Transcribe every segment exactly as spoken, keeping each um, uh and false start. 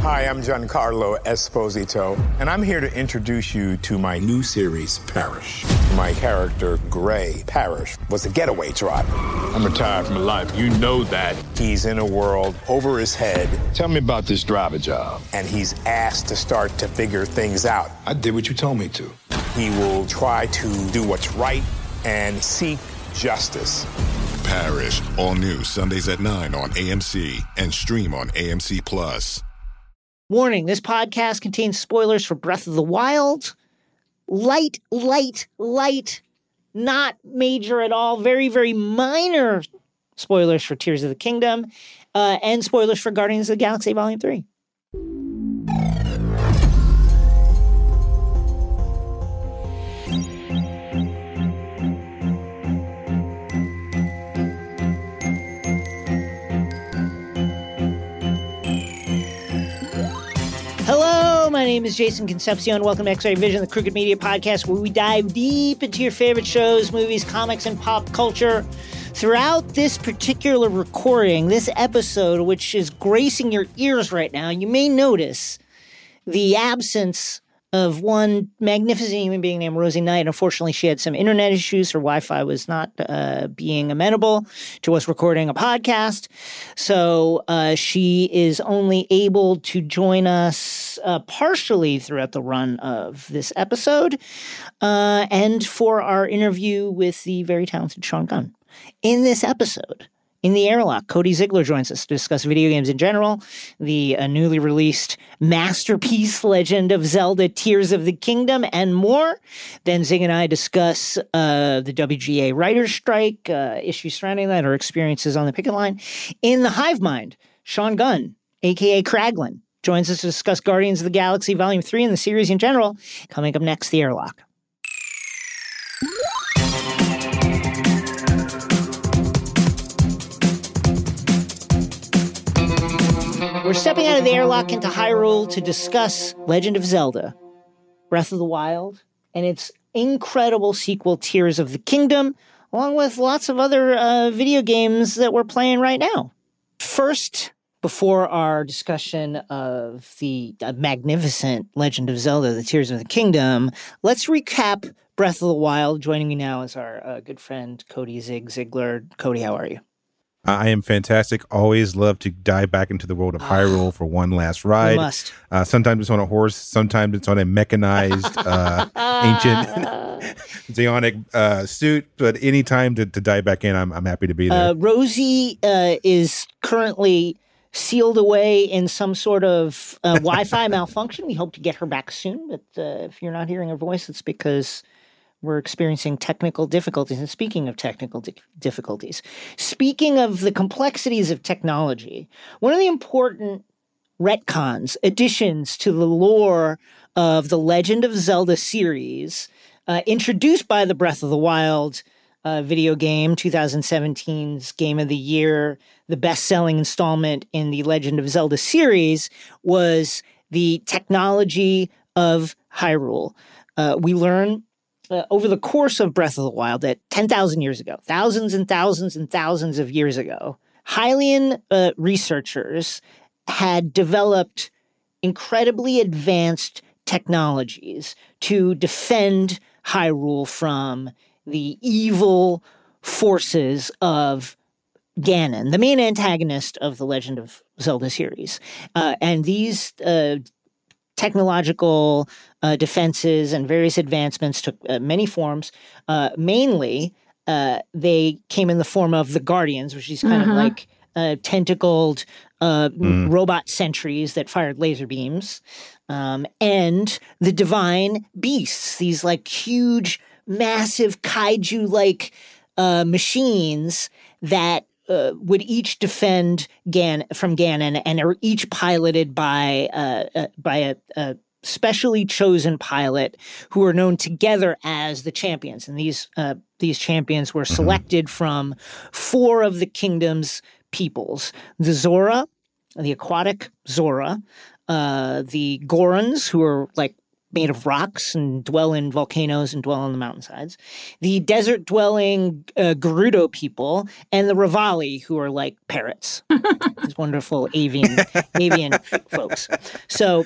Hi, I'm Giancarlo Esposito, and I'm here to introduce you to my new series, Parrish. My character, Gray Parrish, was a getaway driver. I'm retired from life. You know that. He's in a world over his head. Tell me about this driver job. And he's asked to start to figure things out. I did what you told me to. He will try to do what's right and seek justice. Parrish, all new Sundays at nine on A M C and stream on A M C Plus. Warning, this podcast contains spoilers for Breath of the Wild. Light, light, light, not major at all. Very, very minor spoilers for Tears of the Kingdom, uh, and spoilers for Guardians of the Galaxy Volume three. Hello, my name is Jason Concepcion. Welcome to X-Ray Vision, the Crooked Media podcast, where we dive deep into your favorite shows, movies, comics, and pop culture. Throughout this particular recording, this episode, which is gracing your ears right now, you may notice the absence of one magnificent human being named Rosie Knight. Unfortunately, she had some internet issues. Her Wi-Fi was not uh, being amenable to us recording a podcast. So uh, she is only able to join us uh, partially throughout the run of this episode uh, and for our interview with the very talented Sean Gunn. In this episode, in the airlock, Cody Ziegler joins us to discuss video games in general, the uh, newly released masterpiece Legend of Zelda Tears of the Kingdom, and more. Then Zig and I discuss uh, the W G A writer's strike, uh, issues surrounding that, or experiences on the picket line. In the Hive Mind, Sean Gunn, a k a. Kraglin, joins us to discuss Guardians of the Galaxy Volume three and the series in general. Coming up next, the airlock. We're stepping out of the airlock into Hyrule to discuss Legend of Zelda, Breath of the Wild, and its incredible sequel, Tears of the Kingdom, along with lots of other uh, video games that we're playing right now. First, before our discussion of the uh, magnificent Legend of Zelda, the Tears of the Kingdom, let's recap Breath of the Wild. Joining me now is our uh, good friend, Cody Zig Ziegler. Cody, how are you? I am fantastic. Always love to dive back into the world of Hyrule for one last ride. You must. Uh, sometimes it's on a horse. Sometimes it's on a mechanized, uh, ancient Zeonic uh, suit. But anytime to, to dive back in, I'm, I'm happy to be there. Uh, Rosie uh, is currently sealed away in some sort of uh, Wi-Fi malfunction. We hope to get her back soon. But uh, if you're not hearing her voice, it's because we're experiencing technical difficulties. And speaking of technical di- difficulties, speaking of the complexities of technology, one of the important retcons, additions to the lore of the Legend of Zelda series, uh, introduced by the Breath of the Wild uh, video game, twenty seventeen's Game of the Year, the best-selling installment in the Legend of Zelda series, was the technology of Hyrule. Uh, we learn Uh, over the course of Breath of the Wild that ten thousand years ago, thousands and thousands and thousands of years ago, Hylian uh, researchers had developed incredibly advanced technologies to defend Hyrule from the evil forces of Ganon, the main antagonist of the Legend of Zelda series. Uh, and these uh, technological uh, defenses and various advancements took uh, many forms. Uh, mainly, uh, they came in the form of the Guardians, which is kind mm-hmm. of like uh, tentacled uh, mm. robot sentries that fired laser beams, um, and the divine beasts, these like huge, massive kaiju-like uh, machines that Uh, would each defend Gan from Ganon, and are each piloted by uh, uh, by a, a specially chosen pilot who are known together as the champions. And these uh, these champions were selected mm-hmm. from four of the kingdom's peoples: the Zora, the aquatic Zora, uh, the Gorons, who are like made of rocks and dwell in volcanoes and dwell on the mountainsides, the desert-dwelling uh, Gerudo people, and the Revali, who are like parrots. These wonderful avian avian folks. So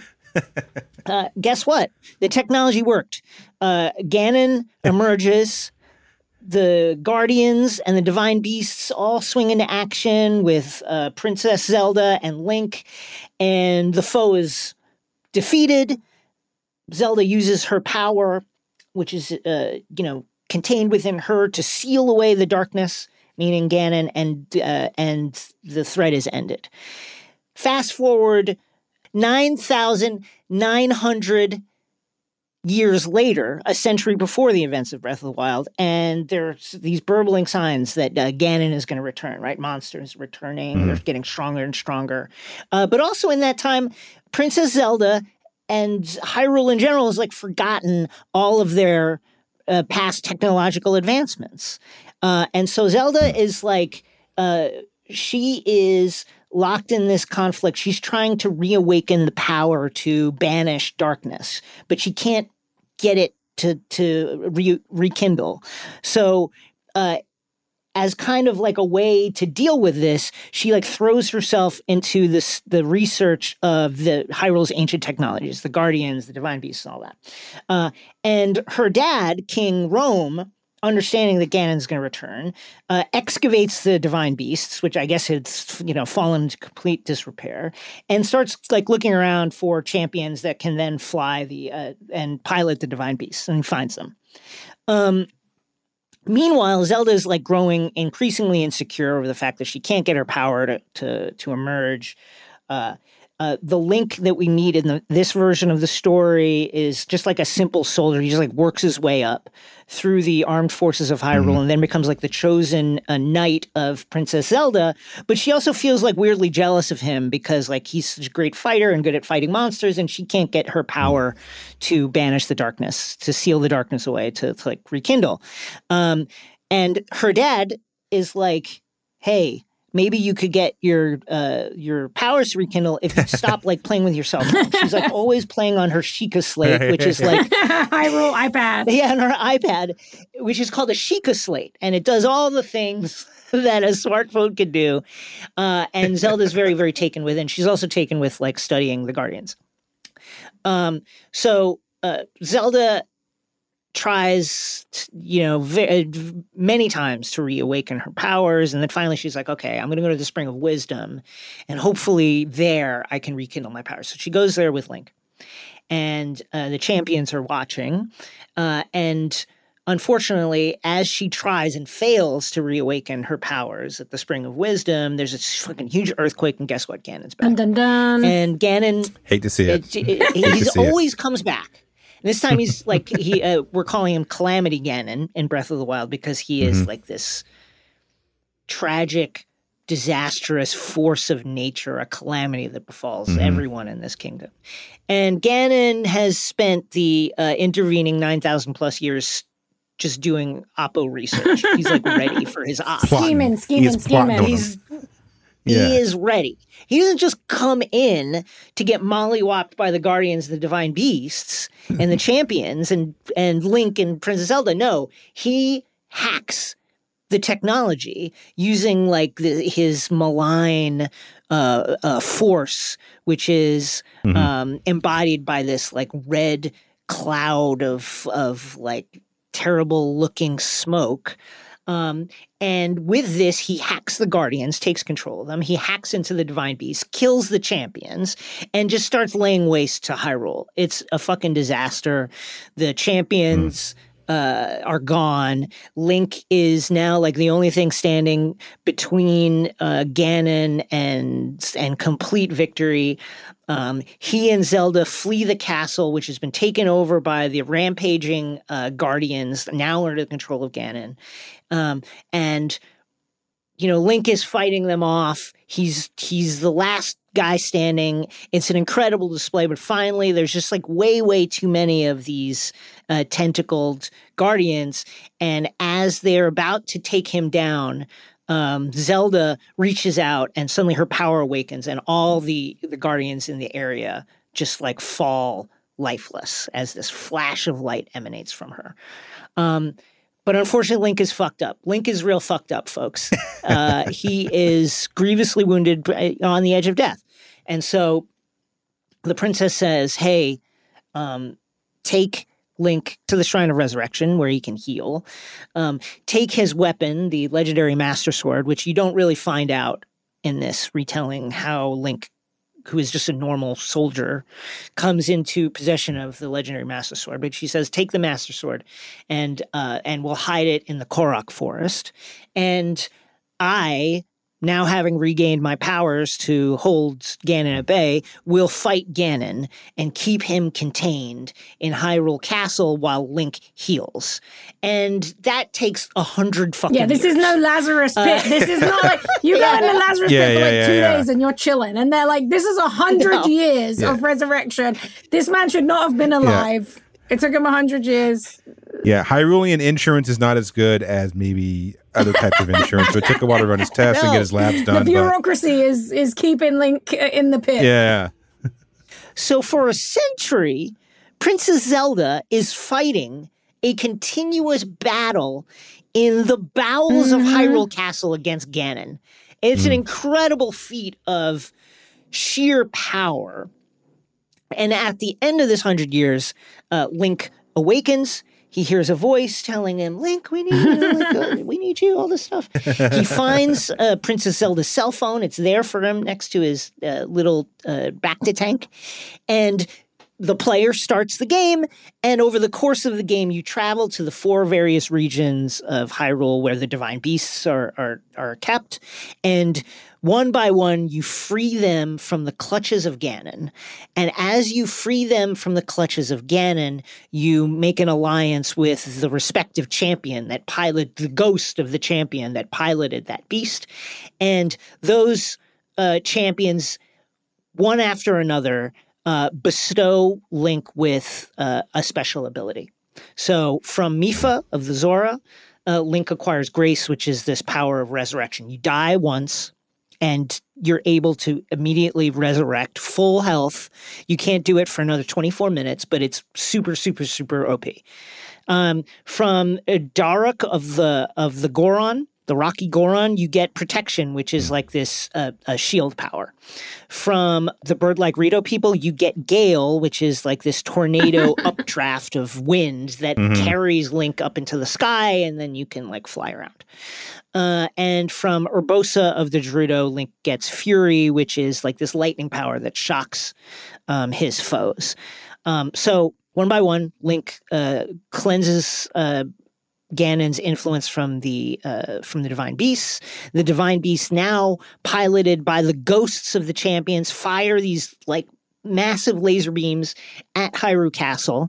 uh, guess what? The technology worked. Uh, Ganon emerges. The Guardians and the Divine Beasts all swing into action with uh, Princess Zelda and Link, and the foe is defeated. Zelda uses her power, which is, uh, you know, contained within her, to seal away the darkness, meaning Ganon, and uh, and the threat is ended. Fast forward nine thousand nine hundred years later, a century before the events of Breath of the Wild, and there's these burbling signs that uh, Ganon is going to return, right? Monsters returning, mm. they're getting stronger and stronger. Uh, but also in that time, Princess Zelda and Hyrule in general has like forgotten all of their uh, past technological advancements. Uh, and so Zelda is like, uh, she is locked in this conflict. She's trying to reawaken the power to banish darkness, but she can't get it to to re- rekindle. So uh, as kind of like a way to deal with this, she like throws herself into this the research of the Hyrule's ancient technologies, the Guardians, the Divine Beasts, and all that. Uh, and her dad, King Rome, understanding that Ganon's going to return, uh, excavates the Divine Beasts, which I guess had, you know, fallen into complete disrepair, and starts like looking around for champions that can then fly the uh, and pilot the Divine Beasts, and finds them. Um, meanwhile, Zelda's like growing increasingly insecure over the fact that she can't get her power to to, to emerge. Uh, Uh, the Link that we meet in the, this version of the story is just like a simple soldier. He just like works his way up through the armed forces of Hyrule, mm-hmm. and then becomes like the chosen uh, knight of Princess Zelda. But she also feels like weirdly jealous of him because like he's such a great fighter and good at fighting monsters, and she can't get her power mm-hmm. to banish the darkness, to seal the darkness away, to, to like rekindle. Um, and her dad is like, hey, maybe you could get your uh, your powers to rekindle if you stop like playing with your cell phone. She's like always playing on her Sheikah slate, which is like Hyrule iPad. Yeah, on her iPad, which is called a Sheikah slate, and it does all the things that a smartphone could do. Uh, and Zelda's very, very taken with it. And she's also taken with like studying the Guardians. Um, so uh, Zelda tries, you know, v- many times to reawaken her powers. And then finally she's like, okay, I'm going to go to the Spring of Wisdom, and hopefully there I can rekindle my powers. So she goes there with Link, and uh, the champions are watching. Uh, and unfortunately, as she tries and fails to reawaken her powers at the Spring of Wisdom, there's a fucking huge earthquake, and guess what? Ganon's back. Dun, dun, dun. And Ganon... Hate to see it. it, it he's always it. comes back. This time he's like, he. Uh, we're calling him Calamity Ganon in Breath of the Wild because he is mm-hmm. like this tragic, disastrous force of nature, a calamity that befalls mm-hmm. everyone in this kingdom. And Ganon has spent the uh, intervening nine thousand plus years just doing Oppo research. He's like ready for his op. Scheming, scheming, scheming. He's He yeah. is ready. He doesn't just come in to get mollywopped by the Guardians, the Divine Beasts, and the champions, and and Link and Princess Zelda. No, he hacks the technology using like the, his malign uh, uh, force, which is mm-hmm. um, embodied by this like red cloud of of like terrible looking smoke. Um, and with this, he hacks the Guardians, takes control of them. He hacks into the Divine Beast, kills the champions, and just starts laying waste to Hyrule. It's a fucking disaster. The champions mm. uh, are gone. Link is now like the only thing standing between uh, Ganon and and complete victory. Um, he and Zelda flee the castle, which has been taken over by the rampaging uh, Guardians, now under the control of Ganon. Um, and, you know, Link is fighting them off. He's he's the last guy standing. It's an incredible display, but finally there's just like way, way too many of these uh, tentacled Guardians. And as they're about to take him down, um, Zelda reaches out and suddenly her power awakens, and all the, the Guardians in the area just like fall lifeless as this flash of light emanates from her. Um, but unfortunately, Link is fucked up. Link is real fucked up, folks. Uh, he is grievously wounded on the edge of death. And so the princess says, hey, um, take Link to the Shrine of Resurrection where he can heal. Um, take his weapon, the legendary Master Sword, which you don't really find out in this retelling how Link, who is just a normal soldier, comes into possession of the legendary Master Sword. But she says, take the Master Sword and uh, and we'll hide it in the Korok Forest. And I, now having regained my powers to hold Ganon at bay, will fight Ganon and keep him contained in Hyrule Castle while Link heals. And that takes a hundred fucking Yeah, this years. is no Lazarus pit. Uh, this is not like, you go in the Lazarus Yeah, pit for yeah, like yeah, two yeah. days and you're chilling. And they're like, this is a hundred No. years Yeah. of resurrection. This man should not have been alive. It took him a hundred years. Yeah, Hyrulean insurance is not as good as maybe other types of insurance. So it took a while to run his tests and No. get his labs The done. But bureaucracy is is keeping Link uh, in the pit. yeah, So for a century, Princess Zelda is fighting a continuous battle in the bowels of Hyrule Castle against Ganon. It's an incredible feat of sheer power. And at the end of this hundred years, uh, Link awakens. He hears a voice telling him, Link, we need you, Link, uh, we need you, all this stuff. He finds uh, Princess Zelda's cell phone. It's there for him next to his uh, little uh, Bacta tank. And the player starts the game. And over the course of the game, you travel to the four various regions of Hyrule where the divine beasts are, are, are kept. And one by one, you free them from the clutches of Ganon. And as you free them from the clutches of Ganon, you make an alliance with the respective champion that pilot, the ghost of the champion that piloted that beast. And those uh, champions, one after another, uh, bestow Link with uh, a special ability. So from Mipha of the Zora, uh, Link acquires Grace, which is this power of resurrection. You die once, and you're able to immediately resurrect full health. You can't do it for another twenty-four minutes, but it's super, super, super O P. Um, from uh, Daruk of the of the Goron, the Rocky Goron, you get protection, which is like this uh, a shield power. From the bird-like Rito people, you get Gale, which is like this tornado updraft of wind that Mhm. carries Link up into the sky, and then you can like fly around. Uh, and from Urbosa of the Gerudo, Link gets Fury, which is like this lightning power that shocks um, his foes. Um, so one by one, Link uh, cleanses uh, Ganon's influence from the uh, from the divine beasts. The divine beasts, now piloted by the ghosts of the champions, fire these like massive laser beams at Hyrule Castle.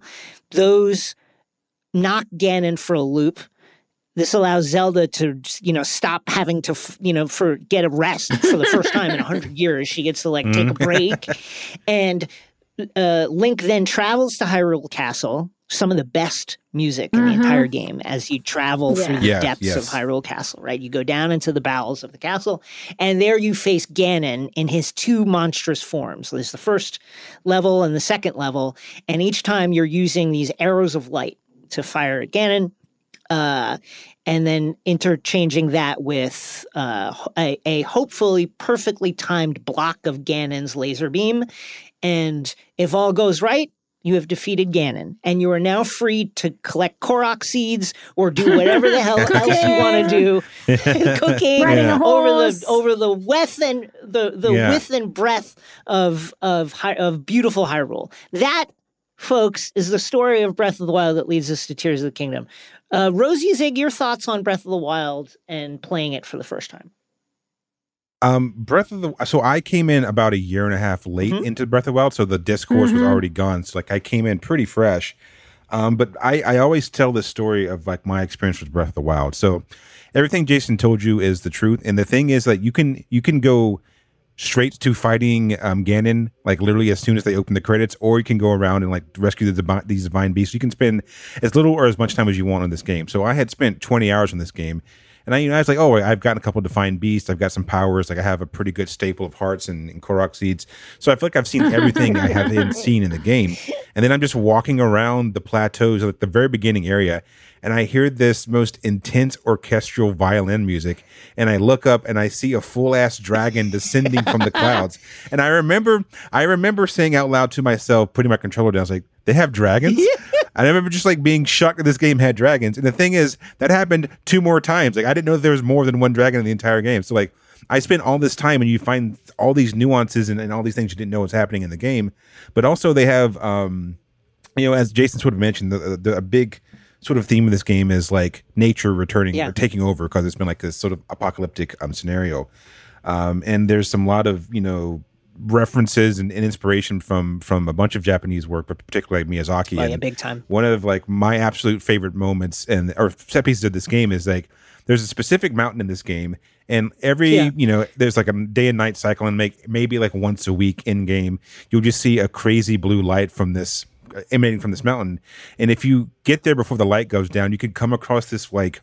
Those knock Ganon for a loop. This allows Zelda to, you know, stop having to, you know, for get a rest for the first time in a hundred years. She gets to like take a break, and uh, Link then travels to Hyrule Castle. Some of the best music in the Mhm. entire game as you travel Yeah. through the Yes, depths yes. of Hyrule Castle. Right, you go down into the bowels of the castle, and there you face Ganon in his two monstrous forms. There's the first level and the second level, and each time you're using these arrows of light to fire at Ganon. Uh, and then interchanging that with uh, a, a hopefully perfectly timed block of Ganon's laser beam. And if all goes right, you have defeated Ganon. And you are now free to collect Korok seeds or do whatever the hell else you want to do. Cooking Riding a over horse. the over the width and the, the Yeah. width and breadth of of Hy- of beautiful Hyrule. That, folks, is the story of Breath of the Wild that leads us to Tears of the Kingdom. Uh, Rosie Zig, your thoughts on Breath of the Wild and playing it for the first time? Um, Breath of the so I came in about a year and a half late Mhm. into Breath of the Wild, so the discourse was Mhm. already gone. So like I came in pretty fresh. Um, but I, I always tell this story of like my experience with Breath of the Wild. So everything Jason told you is the truth. And the thing is that you can you can go straight to fighting um, Ganon, like literally as soon as they open the credits, or you can go around and like rescue the divi- these divine beasts. You can spend as little or as much time as you want on this game. So I had spent twenty hours on this game. And I, you know, I was like, oh, I've gotten a couple of defined beasts. I've got some powers. Like I have a pretty good staple of hearts and, and Korok seeds. So I feel like I've seen everything I haven't seen in the game. And then I'm just walking around the plateaus at the very beginning area, and I hear this most intense orchestral violin music, and I look up and I see a full ass dragon descending from the clouds. And I remember, I remember saying out loud to myself, putting my controller down, I was like, "They have dragons?" I remember just like being shocked that this game had dragons. And the thing is, that happened two more times. Like I didn't know there was more than one dragon in the entire game. So like I spent all this time, and you find all these nuances and, and all these things you didn't know was happening in the game. But also they have, um, you know, as Jason sort of mentioned, the, the a big sort of theme of this game is like nature returning yeah. or taking over, because it's been like this sort of apocalyptic um, scenario. Um, and there's some lot of, you know, references and, and inspiration from from a bunch of Japanese work, but particularly Miyazaki. Oh, and yeah, big time. One of like my absolute favorite moments and or set pieces of this game is like there's a specific mountain in this game, and every Yeah. you know there's like a day and night cycle, and make maybe like once a week in game you'll just see a crazy blue light from this emanating from this mountain. And if you get there before the light goes down, you could come across this like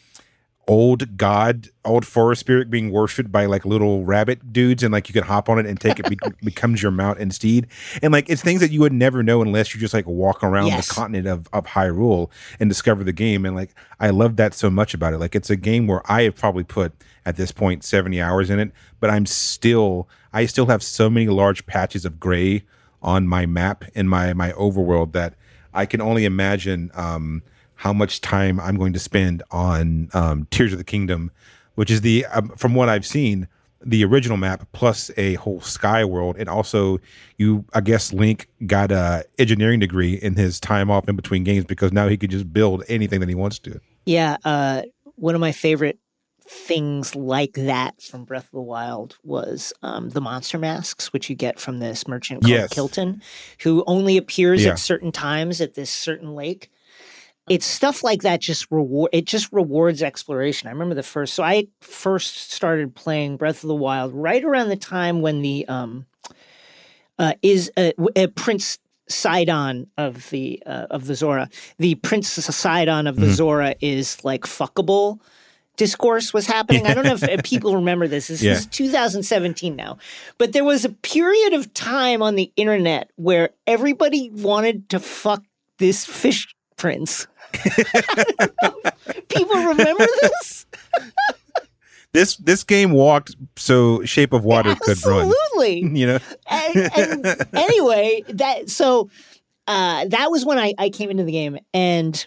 old god, old forest spirit being worshipped by like little rabbit dudes, and like you can hop on it and take it, be- becomes your mount and steed. And like it's things that you would never know unless you just like walk around Yes. the continent of, of Hyrule and discover the game. And like I love that so much about it. Like it's a game where I have probably put at this point seventy hours in it, but I'm still I still have so many large patches of gray on my map in my my overworld that I can only imagine um how much time I'm going to spend on um, Tears of the Kingdom, which is the, um, from what I've seen, the original map plus a whole sky world. And also you, I guess Link got a engineering degree in his time off in between games, because now he can just build anything that he wants to. Yeah, uh, one of my favorite things like that from Breath of the Wild was um, the monster masks, which you get from this merchant called Yes. Kilton, who only appears Yeah. at certain times at this certain lake. It's stuff like that just reward it just rewards exploration. I remember the first so I first started playing Breath of the Wild right around the time when the um uh is uh, uh, Prince Sidon of the uh, of the Zora. The Prince Sidon of the Mhm. Zora is like fuckable discourse was happening. I don't know if uh, people remember this. This Yeah. is two thousand seventeen now. But there was a period of time on the internet where everybody wanted to fuck this fish prince. People remember this? This this game walked so Shape of Water could run. Absolutely. You know? and, and anyway, that so uh, that was when I, I came into the game, and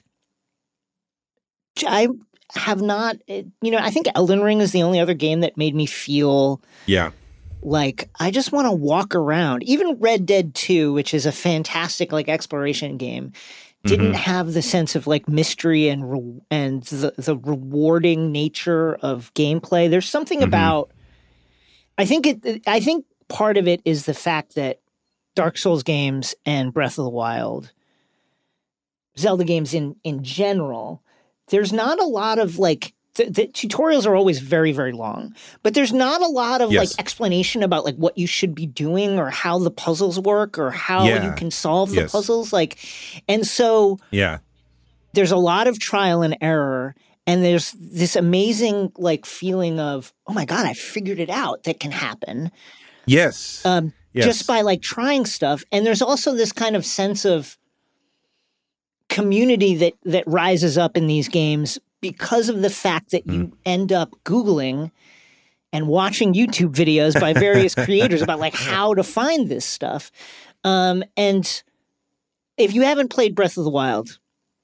I have not, you know, I think Elden Ring is the only other game that made me feel Yeah. like I just want to walk around. Even Red Dead two, which is a fantastic like exploration game, didn't Mhm. have the sense of like mystery and re- and the the rewarding nature of gameplay. There's something Mhm. about I think it I think part of it is the fact that Dark Souls games and Breath of the Wild, Zelda games in in general, there's not a lot of like the, the tutorials are always very, very long, but there's not a lot of Yes. like explanation about like what you should be doing or how the puzzles work or how Yeah. you can solve the Yes. puzzles. Like, and so Yeah. there's a lot of trial and error, and there's this amazing like feeling of, oh my God, I figured it out that can happen. Yes. Um, Yes. just by like trying stuff. And there's also this kind of sense of community that that rises up in these games because of the fact that you end up Googling and watching YouTube videos by various creators about like how to find this stuff. Um, and if you haven't played Breath of the Wild,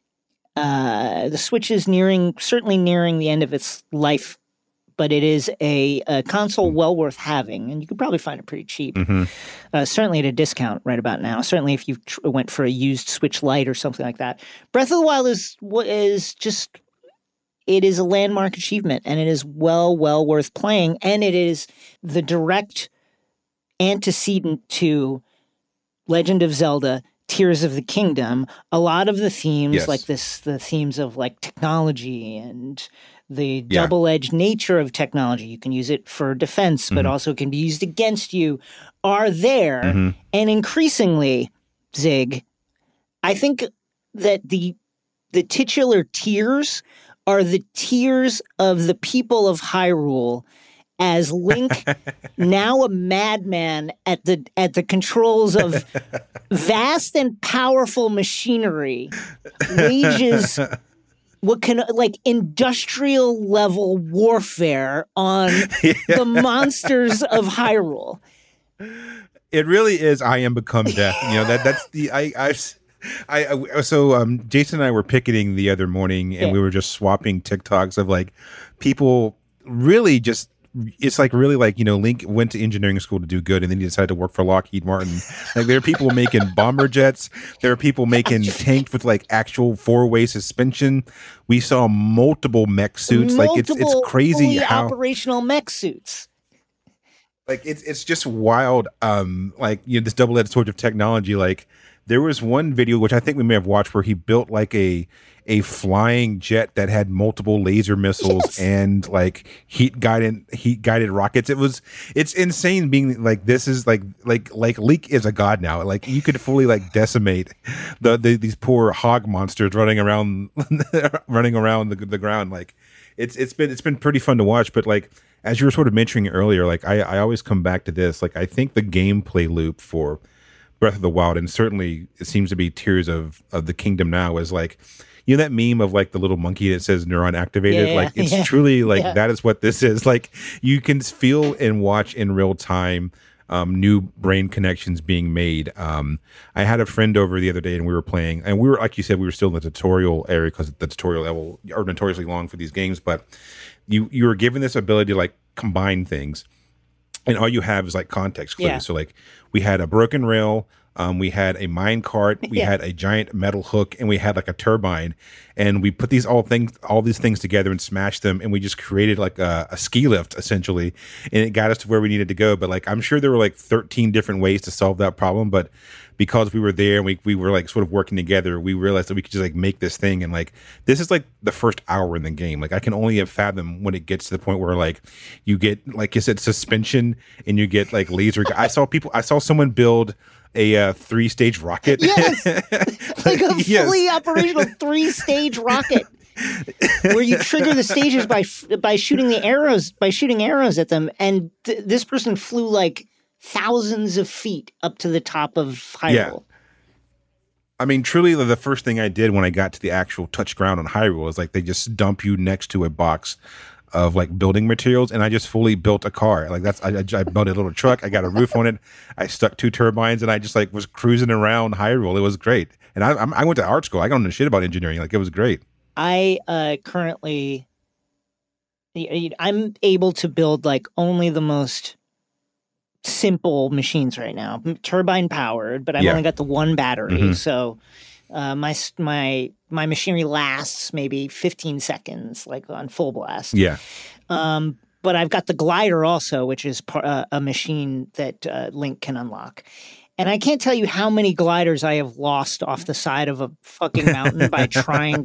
uh, the Switch is nearing, certainly nearing the end of its life, but it is a, a console well worth having, and you could probably find it pretty cheap. Mhm. Uh, certainly at a discount right about now. Certainly if you tr- went for a used Switch Lite or something like that. Breath of the Wild is what is just, it is a landmark achievement, and it is well, well worth playing. And it is the direct antecedent to Legend of Zelda, Tears of the Kingdom. A lot of the themes, Yes. like this, the themes of like technology and the Yeah. double-edged nature of technology. You can use it for defense, but Mhm. also can be used against you, are there. Mhm. And increasingly, Zig, I think that the the titular tears are the tears of the people of Hyrule as Link, now a madman at the at the controls of vast and powerful machinery, wages what can like industrial level warfare on yeah. the monsters of Hyrule. It really is. I am become death. You know that that's the I I've. I, I so um Jason and I were picketing the other morning and yeah. we were just swapping TikToks of like people really just it's like really like, you know, Link went to engineering school to do good and then he decided to work for Lockheed Martin. Like there are people making bomber jets, there are people making tanks with like actual four-way suspension. We saw multiple mech suits. Multiple like it's it's crazy how operational mech suits. Like it's it's just wild. Um like you know this double-edged sword of technology. Like there was one video, which I think we may have watched, where he built like a a flying jet that had multiple laser missiles yes. and like heat guided heat guided rockets. It was it's insane being like this is like like like Link is a god now. Like you could fully like decimate the, the these poor hog monsters running around running around the the ground. Like it's it's been it's been pretty fun to watch. But like as you were sort of mentioning earlier, like I I always come back to this. Like I think the gameplay loop for Breath of the Wild, and certainly it seems to be Tears of, of the Kingdom now, is like, you know that meme of like the little monkey that says neuron activated? Yeah, like it's yeah. truly like yeah. that is what this is. Like you can feel and watch in real time um, new brain connections being made. Um, I had a friend over the other day and we were playing, and we were, like you said, we were still in the tutorial area because the tutorial level are notoriously long for these games, but you, you were given this ability to like combine things. And all you have is like context clues. Yeah. So like we had a broken rail, um, we had a mine cart, we yeah. had a giant metal hook, and we had like a turbine. And we put these all things, all these things together and smashed them, and we just created like a, a ski lift essentially, and it got us to where we needed to go. But like I'm sure there were like thirteen different ways to solve that problem, but because we were there and we we were like sort of working together, we realized that we could just like make this thing. And like this is like the first hour in the game. Like I can only fathom when it gets to the point where like you get, like you said, suspension and you get like laser. I saw people. I saw someone build a uh, three-stage rocket. Yes, like a fully yes. operational three-stage rocket, where you trigger the stages by by shooting the arrows by shooting arrows at them. And th- this person flew like thousands of feet up to the top of Hyrule. Yeah. I mean, truly, the first thing I did when I got to the actual touch ground on Hyrule is like they just dump you next to a box of like building materials, and I just fully built a car. Like that's I, I, I built a little truck. I got a roof on it. I stuck two turbines, and I just like was cruising around Hyrule. It was great. And I I'm, I went to art school. I don't know shit about engineering. Like it was great. I uh, currently I'm able to build like only the most simple machines right now, turbine powered, but I've yeah. only got the one battery, mm-hmm. so uh, my my my machinery lasts maybe fifteen seconds, like on full blast. Yeah. Um, but I've got the glider also, which is par- uh, a machine that uh, Link can unlock. And I can't tell you how many gliders I have lost off the side of a fucking mountain by trying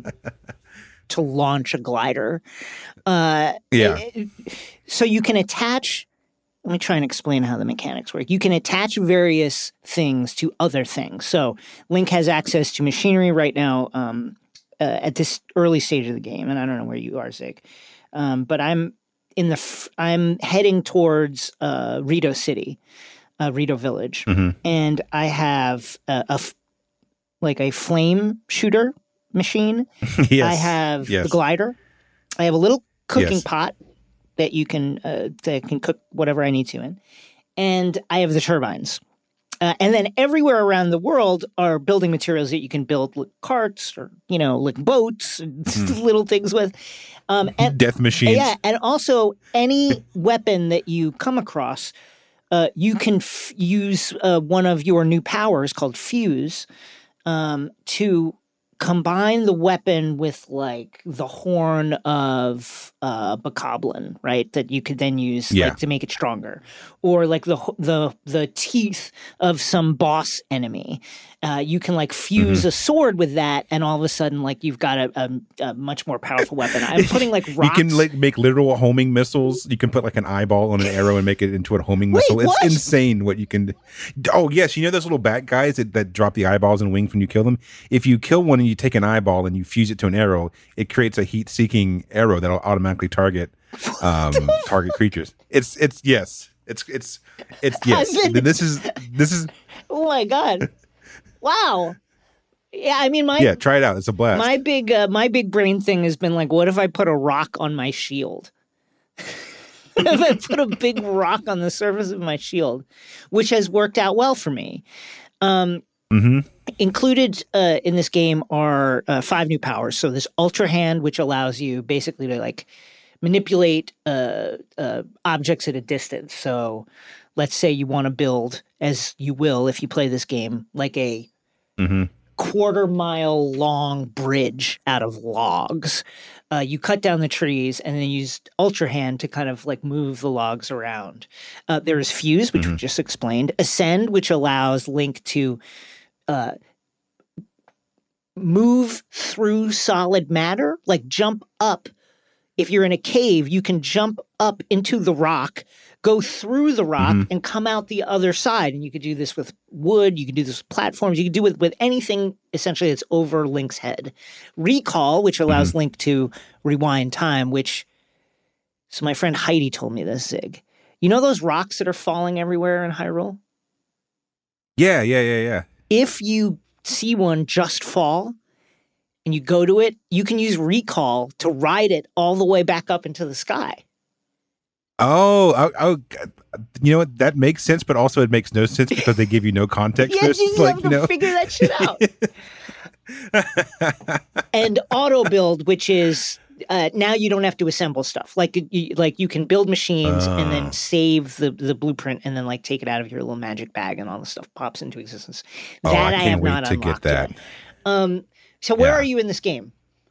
to launch a glider. Uh, yeah. It, so you can attach. Let me try and explain how the mechanics work. You can attach various things to other things. So Link has access to machinery right now um, uh, at this early stage of the game, and I don't know where you are, Zig, um, but I'm in the. F- I'm heading towards uh, Rito City, uh, Rito Village, mm-hmm. and I have a, a f- like a flame shooter machine. yes. I have yes. the glider. I have a little cooking yes. pot that you can uh, that can cook whatever I need to in, and I have the turbines, uh, and then everywhere around the world are building materials that you can build like carts or you know like boats, and mm. little things with, um, and death machines. Yeah, and also any weapon that you come across, uh, you can f- use uh, one of your new powers called Fuse um, to combine the weapon with like the horn of uh Bokoblin, right? That you could then use yeah. like to make it stronger, or like the the the teeth of some boss enemy. Uh, you can like fuse mm-hmm. a sword with that, and all of a sudden, like you've got a, a, a much more powerful weapon. I'm putting like rocks. You can like make literal homing missiles. You can put like an eyeball on an arrow and make it into a homing Wait, missile. It's what? insane what you can do. Oh yes, you know those little bat guys that, that drop the eyeballs and wings when you kill them? If you kill one and you take an eyeball and you fuse it to an arrow, it creates a heat-seeking arrow that'll automatically target um, target creatures. It's it's yes. It's it's it's yes. been- This is this is Oh my god! Wow. Yeah, I mean my yeah. Try it out. It's a blast. my big uh, my big brain thing has been like, what if I put a rock on my shield? If I put a big rock on the surface of my shield, which has worked out well for me. Um, mm-hmm. Included uh, in this game are uh, five new powers. So this Ultra Hand, which allows you basically to like manipulate uh, uh, objects at a distance. So let's say you want to build, as you will if you play this game, like a Mm-hmm. quarter mile long bridge out of logs. Uh, you cut down the trees and then use Ultra Hand to kind of like move the logs around. Uh, there is Fuse, which Mhm. we just explained. Ascend, which allows Link to uh, move through solid matter, like jump up. If you're in a cave, you can jump up into the rock, go through the rock, Mhm. and come out the other side. And you could do this with wood. You could do this with platforms. You could do it with anything essentially that's over Link's head. Recall, which allows Link to rewind time, which, so my friend Heidi told me this, Zig. You know those rocks that are falling everywhere in Hyrule? Yeah, yeah, yeah, yeah. If you see one just fall and you go to it, you can use Recall to ride it all the way back up into the sky. Oh, oh, oh, you know what? That makes sense, but also it makes no sense because they give you no context. Yeah, There's, you just like, have you to know. figure that shit out. And auto build, which is uh, now you don't have to assemble stuff. Like you, like you can build machines and then Oh. save the the blueprint and then like take it out of your little magic bag and all the stuff pops into existence. Oh, That I I, can't have wait not to get unlocked that. yet. Um, so where Yeah. are you in this game?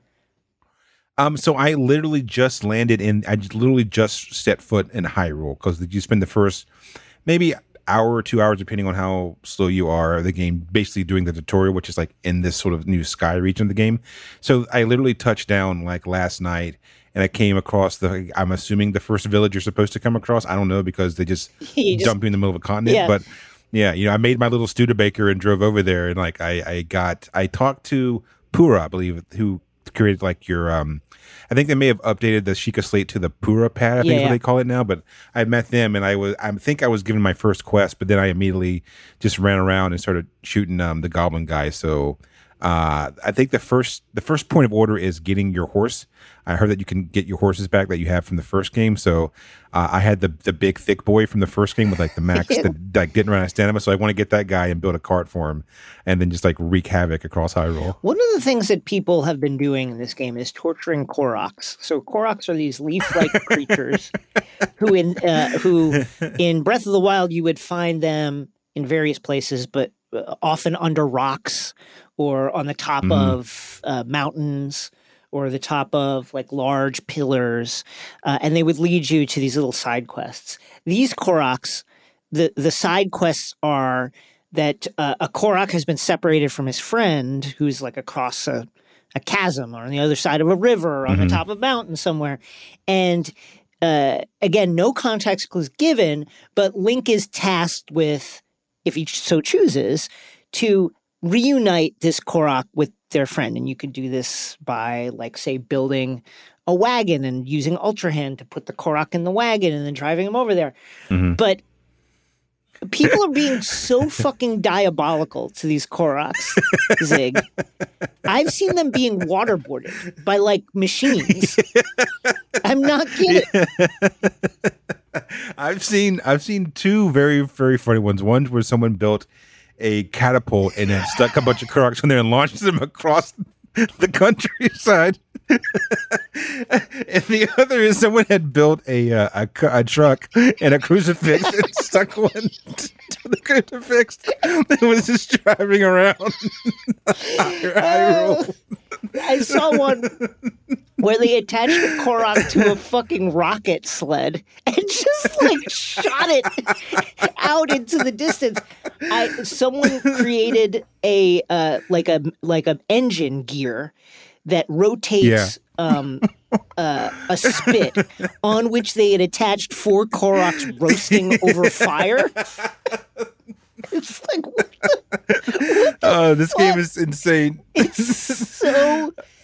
Um, so I literally just landed in. I just literally just set foot in Hyrule because you spend the first maybe hour or two hours, depending on how slow you are, of the game, basically doing the tutorial, which is like in this sort of new sky region of the game. So I literally touched down like last night, and I came across the. I'm assuming the first village you're supposed to come across. I don't know because they just, You just- dump you in the middle of a continent, Yeah. but. Yeah, you know, I made my little Studebaker and drove over there, and like I, I got, I talked to Pura, I believe, who created like your, um, I think they may have updated the Sheikah Slate to the Pura pad, I think Yeah, is what yeah. they call it now. But I met them, and I was, I think I was given my first quest, but then I immediately just ran around and started shooting um, the Goblin guy. So uh, I think the first, the first point of order is getting your horse. I heard that you can get your horses back that you have from the first game. So uh, I had the the big thick boy from the first game with like the max Yeah. that like didn't run out of stamina. So I want to get that guy and build a cart for him, and then just like wreak havoc across Hyrule. One of the things that people have been doing in this game is torturing Koroks. So Koroks are these leaf-like creatures who, in uh, who in Breath of the Wild, you would find them in various places, but uh, often under rocks or on the top Mhm. of uh, mountains or the top of like large pillars, uh, and they would lead you to these little side quests. These Koroks, the the side quests are that uh, a Korok has been separated from his friend who's like across a, a chasm or on the other side of a river or on Mhm. the top of a mountain somewhere. And uh, again, no context clues given, but Link is tasked with, if he so chooses, to reunite this Korok with their friend. And you could do this by, like, say, building a wagon and using Ultra Hand to put the Korok in the wagon and then driving him over there. Mhm. But people are being so fucking diabolical to these Koroks, Zig. I've seen them being waterboarded by like machines. I'm not kidding. I've seen I've seen two very very funny ones. One where someone built a catapult and then stuck a bunch of Koroks in there and launched them across the countryside. And the other is someone had built a uh, a, cu- a truck and a crucifix and stuck one to the crucifix that was just driving around. Hyrule. I saw one where they attached a Korok to a fucking rocket sled and just like shot it out into the distance. I someone created a uh, like a like a engine gear that rotates Yeah. um, uh, a spit on which they had attached four Koroks roasting over fire. It's like what the, Oh, this game is insane. it's so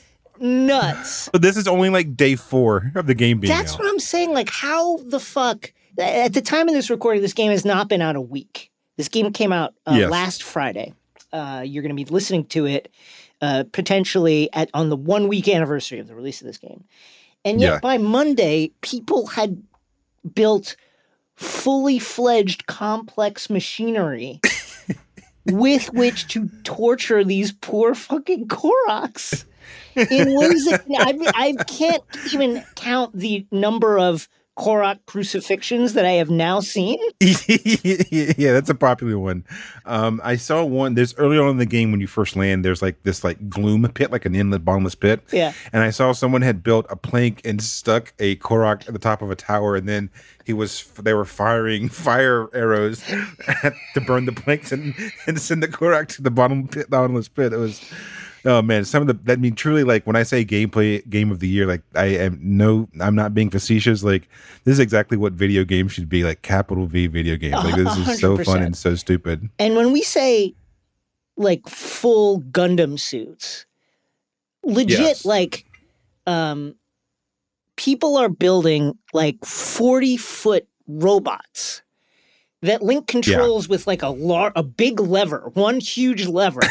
nuts. But this is only like day four of the game being That's out. what I'm saying. Like, how the fuck? At the time of this recording, this game has not been out a week. This game came out uh, Yes. last Friday. Uh, you're going to be listening to it uh, potentially at on the one week anniversary of the release of this game. And yet Yeah. by Monday, people had built fully fledged complex machinery with which to torture these poor fucking Koroks in ways that I, I can't even count the number of Korok crucifixions that I have now seen. Yeah, that's a popular one. Um, I saw one. There's early on in the game when you first land. There's like this like gloom pit, like an inlet bottomless pit. Yeah. And I saw someone had built a plank and stuck a Korok at the top of a tower, and then he was they were firing fire arrows to burn the planks and, and send the Korok to the bottom pit, bottomless pit. It was. Oh man, some of the that I mean truly like when I say gameplay game of the year, like I am no I'm not being facetious. Like this is exactly what video games should be, like capital V video games. Like this is so fun and so stupid. And when we say like full Gundam suits, legit Yes. like um people are building like forty foot robots that Link controls with like a lar- a big lever, one huge lever.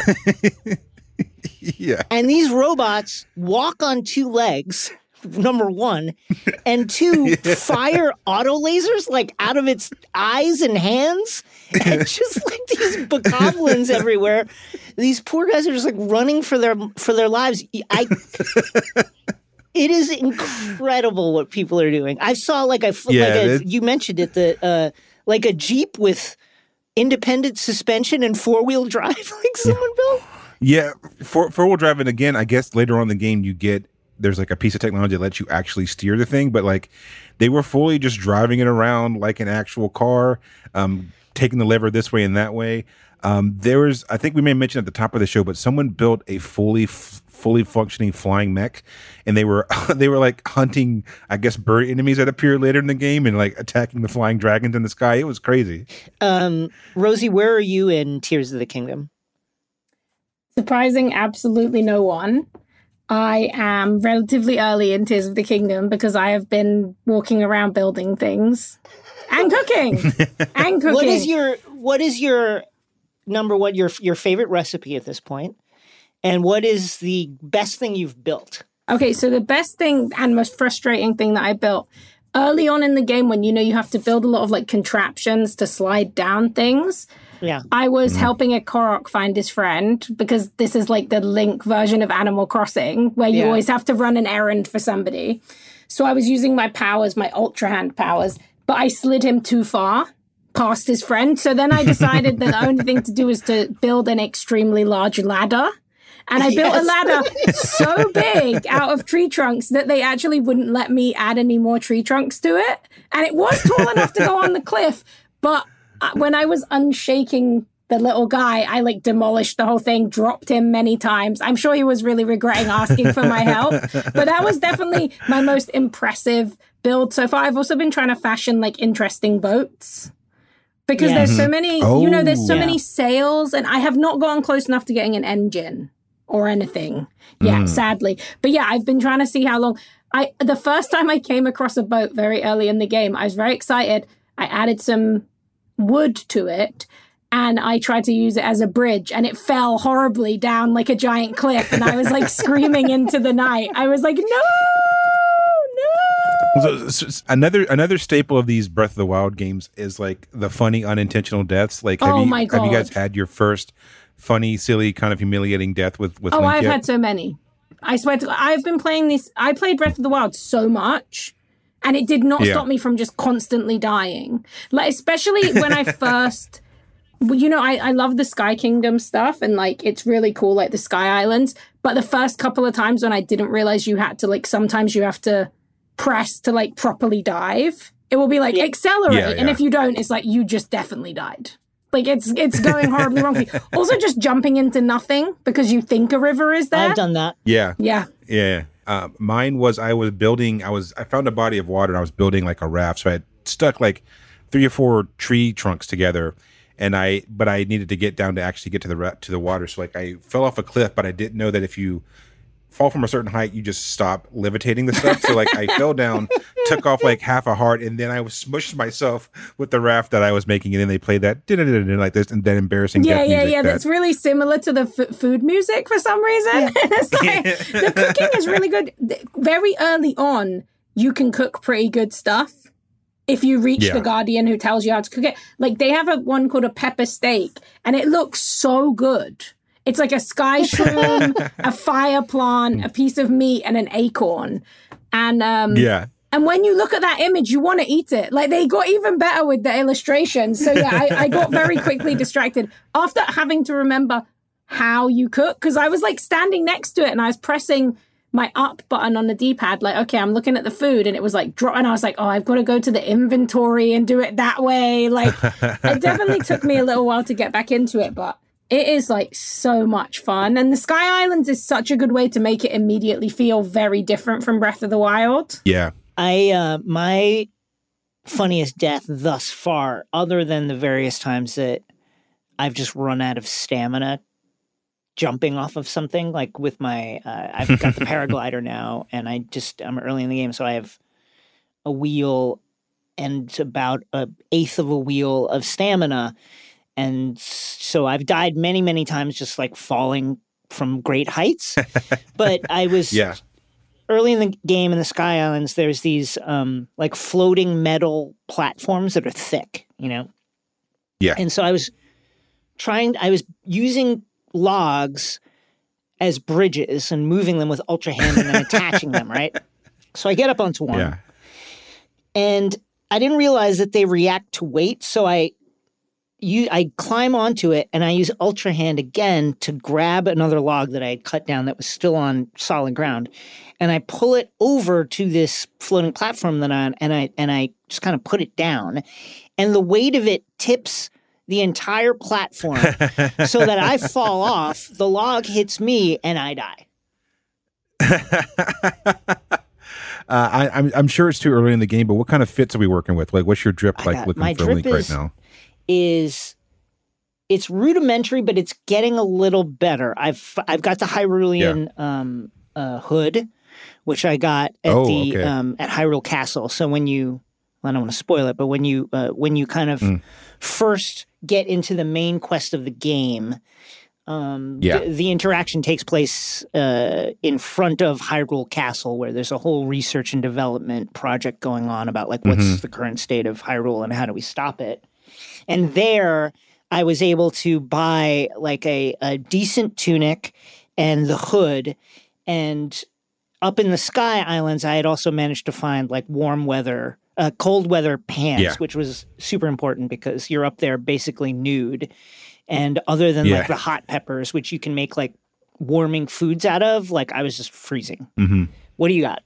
Yeah. And these robots walk on two legs, number one, and two, fire auto lasers like out of its eyes and hands. And just like these bokoblins everywhere. These poor guys are just like running for their for their lives. I It is incredible what people are doing. I saw like a Yeah, like a, it- you mentioned it, the uh like a Jeep with independent suspension and four-wheel drive like someone built. Yeah, for four wheel drive, and again, I guess later on in the game you get there's like a piece of technology that lets you actually steer the thing, but like they were fully just driving it around like an actual car, um, taking the lever this way and that way. Um, there was, I think we may mention at the top of the show, but someone built a fully f- fully functioning flying mech, and they were they were like hunting, I guess, bird enemies that appear later in the game and like attacking the flying dragons in the sky. It was crazy. Um, Rosie, where are you in Tears of the Kingdom? Surprising absolutely no one. I am relatively early in Tears of the Kingdom because I have been walking around building things and cooking and cooking. What is your what is your number one your your favorite recipe at this point? And what is the best thing you've built? Okay, so the best thing and most frustrating thing that I built early on in the game, when you know you have to build a lot of like contraptions to slide down things. Yeah. I was helping a Korok find his friend because this is like the Link version of Animal Crossing where you Yeah. always have to run an errand for somebody. So I was using my powers, my Ultra Hand powers, but I slid him too far past his friend. So then I decided that the only thing to do is to build an extremely large ladder. And I built a Yes. ladder so big out of tree trunks that they actually wouldn't let me add any more tree trunks to it. And it was tall enough to go on the cliff. But uh, when I was unshaking the little guy, I like demolished the whole thing, dropped him many times. I'm sure he was really regretting asking for my help. But that was definitely my most impressive build so far. I've also been trying to fashion like interesting boats. Because Yeah. there's so many, you know, there's so Oh, yeah. many sails, and I have not gotten close enough to getting an engine or anything yet, sadly. But yeah, I've been trying to see how long. I the first time I came across a boat very early in the game, I was very excited. I added some wood to it, and I tried to use it as a bridge, and it fell horribly down like a giant cliff, and I was like screaming into the night. I was like, no, no. So, so, so another another staple of these Breath of the Wild games is like the funny unintentional deaths. Like, have Oh you my have you guys God. had your first funny, silly, kind of humiliating death with with Oh, Link I've yet? had so many. I swear to God, I've been playing this. I played Breath of the Wild so much, and it did not Yeah. stop me from just constantly dying. Like, especially when I first, well, you know, I, I love the Sky Kingdom stuff, and like it's really cool, like the Sky Islands. But the first couple of times when I didn't realize you had to, like, sometimes you have to press to like properly dive. It will be like accelerate, Yeah, and yeah. if you don't, it's like you just definitely died. Like it's it's going horribly wrong for you. Also, just jumping into nothing because you think a river is there. I've done that. Yeah, Yeah. yeah. Uh, mine was I was building. I was I found a body of water and I was building like a raft. So I had stuck like three or four tree trunks together, and I but I needed to get down to actually get to the ra- to the water. So like I fell off a cliff, but I didn't know that if you fall from a certain height, you just stop levitating the stuff. So like I fell down, took off like half a heart, and then I was smushed myself with the raft that I was making, and then they played that like this and that embarrassing yeah death yeah music yeah that, that's really similar to the f- food music for some reason. Yeah. It's like, the cooking is really good. Very early on, you can cook pretty good stuff if you reach Yeah. the Guardian who tells you how to cook it. Like they have a one called a pepper steak, and it looks so good. It's like a sky shroom, a fire plant, a piece of meat, and an acorn. And um, yeah. and when you look at that image, you want to eat it. Like they got even better with the illustrations. So yeah, I, I got very quickly distracted after having to remember how you cook, because I was like standing next to it and I was pressing my up button on the D-pad, like, okay, I'm looking at the food, and it was like, draw, and I was like, oh, I've got to go to the inventory and do it that way. Like it definitely took me a little while to get back into it, but it is like so much fun. And the Sky Islands is such a good way to make it immediately feel very different from Breath of the Wild. Yeah. I, uh, my funniest death thus far, other than the various times that I've just run out of stamina jumping off of something, like with my, uh, I've got the paraglider now, and I just, I'm early in the game, so I have a wheel and about an eighth of a wheel of stamina. And so I've died many, many times just like falling from great heights. But I was Yeah. early in the game in the Sky Islands, there's these um, like floating metal platforms that are thick, you know? Yeah. And so I was trying, I was using logs as bridges and moving them with Ultra Hand and then attaching them, right? So I get up onto one. Yeah. And I didn't realize that they react to weight. So I You, I climb onto it and I use Ultra Hand again to grab another log that I had cut down that was still on solid ground, and I pull it over to this floating platform that I'm on, and I and I just kind of put it down, and the weight of it tips the entire platform so that I fall off. The log hits me and I die. uh, I, I'm I'm sure it's too early in the game, but what kind of fits are we working with? Like, what's your drip I like got- looking my for drip Link is- right now? Is it's rudimentary, but it's getting a little better. I've I've got the Hyrulean um, uh, hood, which I got at Oh, the okay. um, at Hyrule Castle. So when you, I don't want to spoil it, but when you uh, when you kind of Mm. first get into the main quest of the game, um, Yeah. the, the interaction takes place uh, in front of Hyrule Castle, where there's a whole research and development project going on about like what's Mhm. the current state of Hyrule and how do we stop it. And there, I was able to buy like a, a decent tunic and the hood. And up in the Sky Islands, I had also managed to find like warm weather, uh, cold weather pants, Yeah. which was super important because you're up there basically nude. And other than Yeah. like the hot peppers, which you can make like warming foods out of, like I was just freezing. Mm-hmm. What do you got?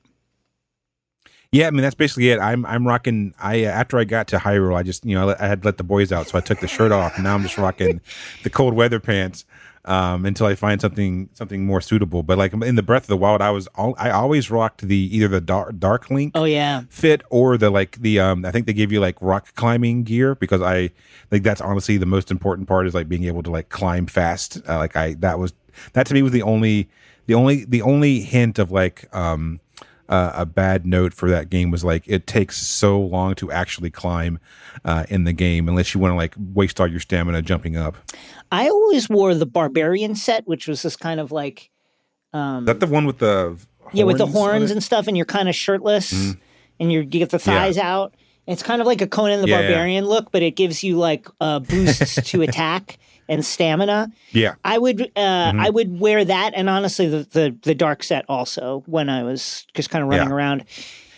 Yeah, I mean that's basically it. I'm I'm rocking. I uh, after I got to Hyrule, I just you know I, let, I had let the boys out, so I took the shirt off, and now I'm just rocking the cold weather pants um, until I find something something more suitable. But like in the Breath of the Wild, I was all, I always rocked the either the dark, dark Link Oh, yeah. fit or the like the um I think they give you like rock climbing gear because I think that's honestly the most important part is like being able to like climb fast. Uh, like I that was that to me was the only the only the only hint of like um. Uh, a bad note for that game was like it takes so long to actually climb uh, in the game unless you want to like waste all your stamina jumping up. I always wore the Barbarian set, which was this kind of like. Um, Is that the one with the Yeah, with the horns on horns it? and stuff, and you're kind of shirtless, Mhm. and you're, you get the thighs out. It's kind of like a Conan the Yeah, yeah. Barbarian look, but it gives you like uh, boosts to attack and stamina. Yeah. I would, uh, Mm-hmm. I would wear that, and honestly, the, the the dark set also when I was just kind of running Yeah. around.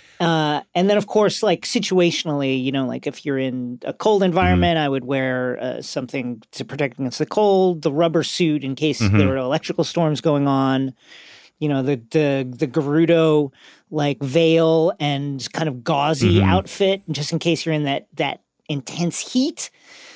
Uh, and then, of course, like situationally, you know, like if you're in a cold environment, Mm-hmm. I would wear uh, something to protect against the cold, the rubber suit in case Mhm. there were electrical storms going on. You know, the the the Gerudo like veil and kind of gauzy Mhm. outfit, just in case you're in that that intense heat.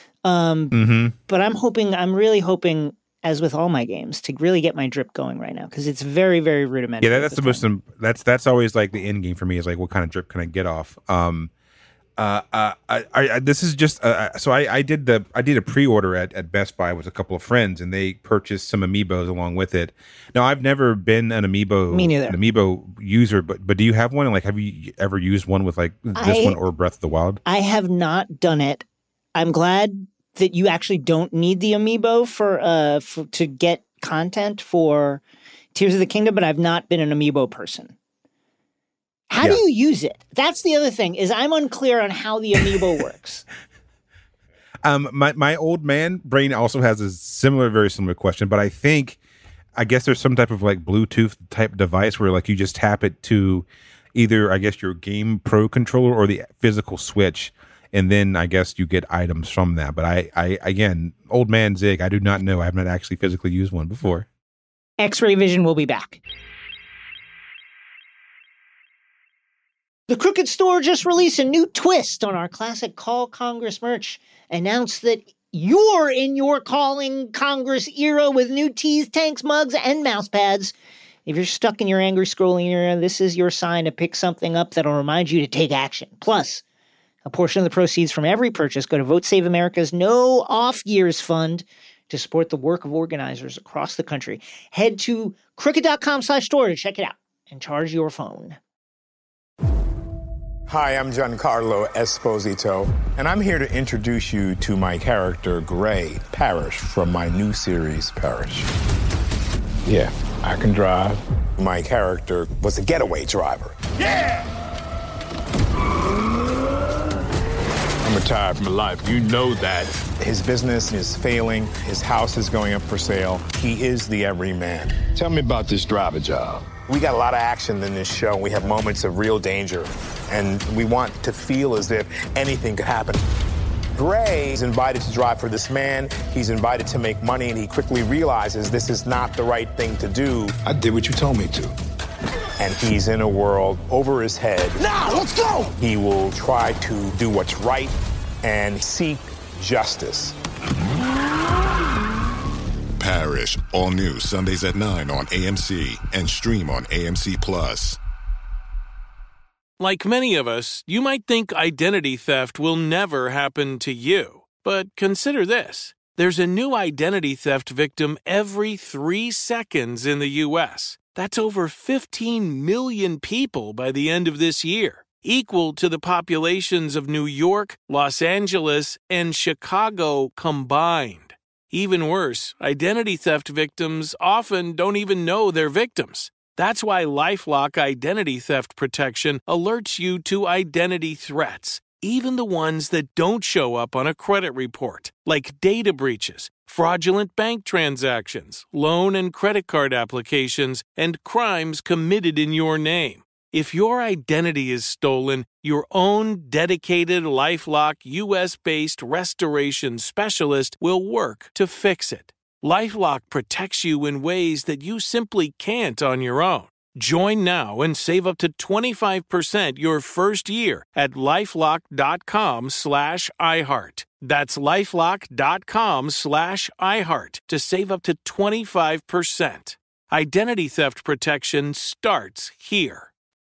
Um, Mm-hmm. but I'm hoping, I'm really hoping, as with all my games, to really get my drip going right now because it's very, very rudimentary. Yeah, at that's this the most. point. im- That's that's always like the end game for me is like what kind of drip can I get off. Um, Uh, uh, I, I, this is just uh, so I, I did the I did a pre-order at, at Best Buy with a couple of friends, and they purchased some amiibos along with it. Now, I've never been an amiibo Me neither. an amiibo user, but but do you have one? And like, have you ever used one with like this I, one or Breath of the Wild? I have not done it. I'm glad that you actually don't need the amiibo for uh for, to get content for Tears of the Kingdom, but I've not been an amiibo person. How yeah. do you use it? That's the other thing, is I'm unclear on how the amiibo works. Um, my, my old man brain also has a similar, very similar question, but I think, I guess there's some type of like Bluetooth type device where like you just tap it to either, I guess, your Game Pro controller or the physical Switch, and then I guess you get items from that. But I, I again, old man Zig, I do not know. I have not actually physically used one before. X-Ray Vision will be back. The Crooked Store just released a new twist on our classic Call Congress merch. Announced that you're in your Calling Congress era with new tees, tanks, mugs, and mouse pads. If you're stuck in your angry scrolling era, this is your sign to pick something up that'll remind you to take action. Plus, a portion of the proceeds from every purchase go to Vote Save America's No Off Years Fund to support the work of organizers across the country. Head to crooked.com slash store to check it out and charge your phone. Hi, I'm Giancarlo Esposito, and I'm here to introduce you to my character, Gray Parrish, from my new series, Parrish. Yeah, I can drive. My character was a getaway driver. Yeah! I'm retired from life. You know that. His business is failing. His house is going up for sale. He is the everyman. Tell me about this driver job. We got a lot of action in this show. We have moments of real danger, and we want to feel as if anything could happen. Gray is invited to drive for this man. He's invited to make money, and he quickly realizes this is not the right thing to do. I did what you told me to. And he's in a world over his head. Now, let's go! He will try to do what's right and seek justice. Parrish, all new Sundays at nine on A M C and stream on A M C Plus. Like many of us, you might think identity theft will never happen to you. But consider this. There's a new identity theft victim every three seconds in the U S. That's over fifteen million people by the end of this year, equal to the populations of New York, Los Angeles, and Chicago combined. Even worse, identity theft victims often don't even know they're victims. That's why LifeLock Identity Theft Protection alerts you to identity threats, even the ones that don't show up on a credit report, like data breaches, fraudulent bank transactions, loan and credit card applications, and crimes committed in your name. If your identity is stolen, your own dedicated LifeLock U S-based restoration specialist will work to fix it. LifeLock protects you in ways that you simply can't on your own. Join now and save up to twenty-five percent your first year at LifeLock.com slash iHeart. That's LifeLock.com slash iHeart to save up to twenty-five percent. Identity theft protection starts here.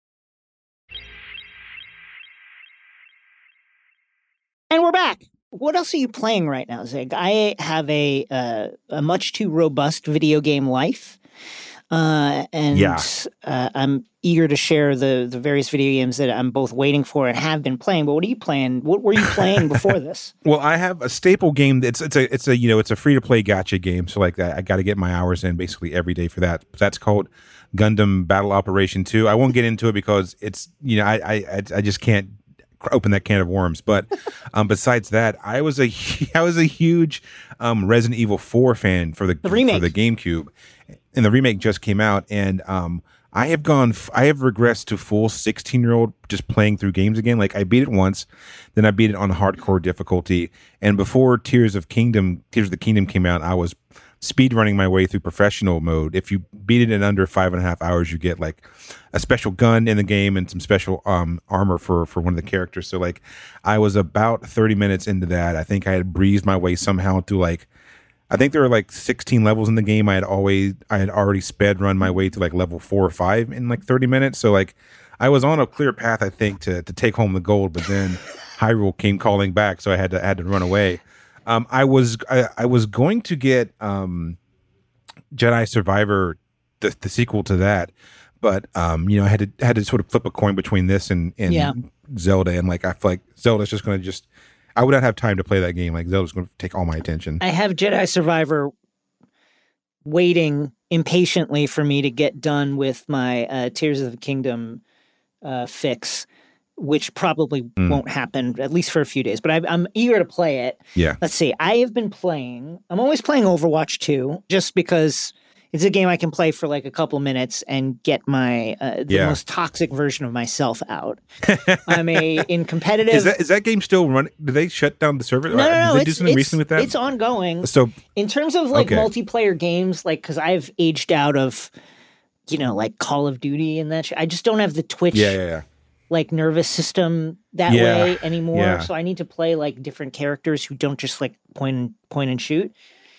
And we're back. What else are you playing right now, Zig? I have a uh, a much too robust video game life, uh, and yeah. uh, I'm eager to share the the various video games that I'm both waiting for and have been playing. But what are you playing? What were you playing before this? Well, I have a staple game. It's it's a it's a you know it's a free to play gacha game. So like that, I got to get my hours in basically every day for that. That's called Gundam Battle Operation two. I won't get into it because it's you know I I I just can't open that can of worms. But um, besides that, I was a I was a huge um, Resident Evil four fan for the, the remake. for the GameCube, and the remake just came out. And um, I have gone, I have regressed to full sixteen year old just playing through games again. Like I beat it once, then I beat it on hardcore difficulty. And before Tears of Kingdom, Tears of the Kingdom came out, I was speed running my way through professional mode. If you beat it in under five and a half hours, you get like a special gun in the game and some special um, armor for, for one of the characters. So like I was about thirty minutes into that. I think I had breezed my way somehow to like, I think there were like sixteen levels in the game. I had always, I had already sped run my way to like level four or five in like thirty minutes. So like I was on a clear path, I think, to, to take home the gold, but then Hyrule came calling back, so I had to had to run away. Um, I was I, I was going to get um, Jedi Survivor, the, the sequel to that, but um, you know, I had to had to sort of flip a coin between this and and Yeah. Zelda, and like I feel like Zelda's just going to just I would not have time to play that game. Like Zelda's going to take all my attention. I have Jedi Survivor waiting impatiently for me to get done with my uh, Tears of the Kingdom uh, fix, which probably Mm. won't happen, at least for a few days. But I, I'm eager to play it. Yeah. Let's see. I have been playing, I'm always playing Overwatch two, just because it's a game I can play for like a couple minutes and get my uh, the Yeah. most toxic version of myself out. I'm a in competitive. Is that is that game still running? Did they shut down the server? no, no, Did no. they It's, do something it's, recently with that? it's ongoing. So In terms of like Okay. multiplayer games, like because I've aged out of, you know, like Call of Duty and that. Sh- I just don't have the Twitch yeah, yeah, yeah. like nervous system that Yeah, way anymore. yeah. So I need to play like different characters who don't just like point and point and shoot.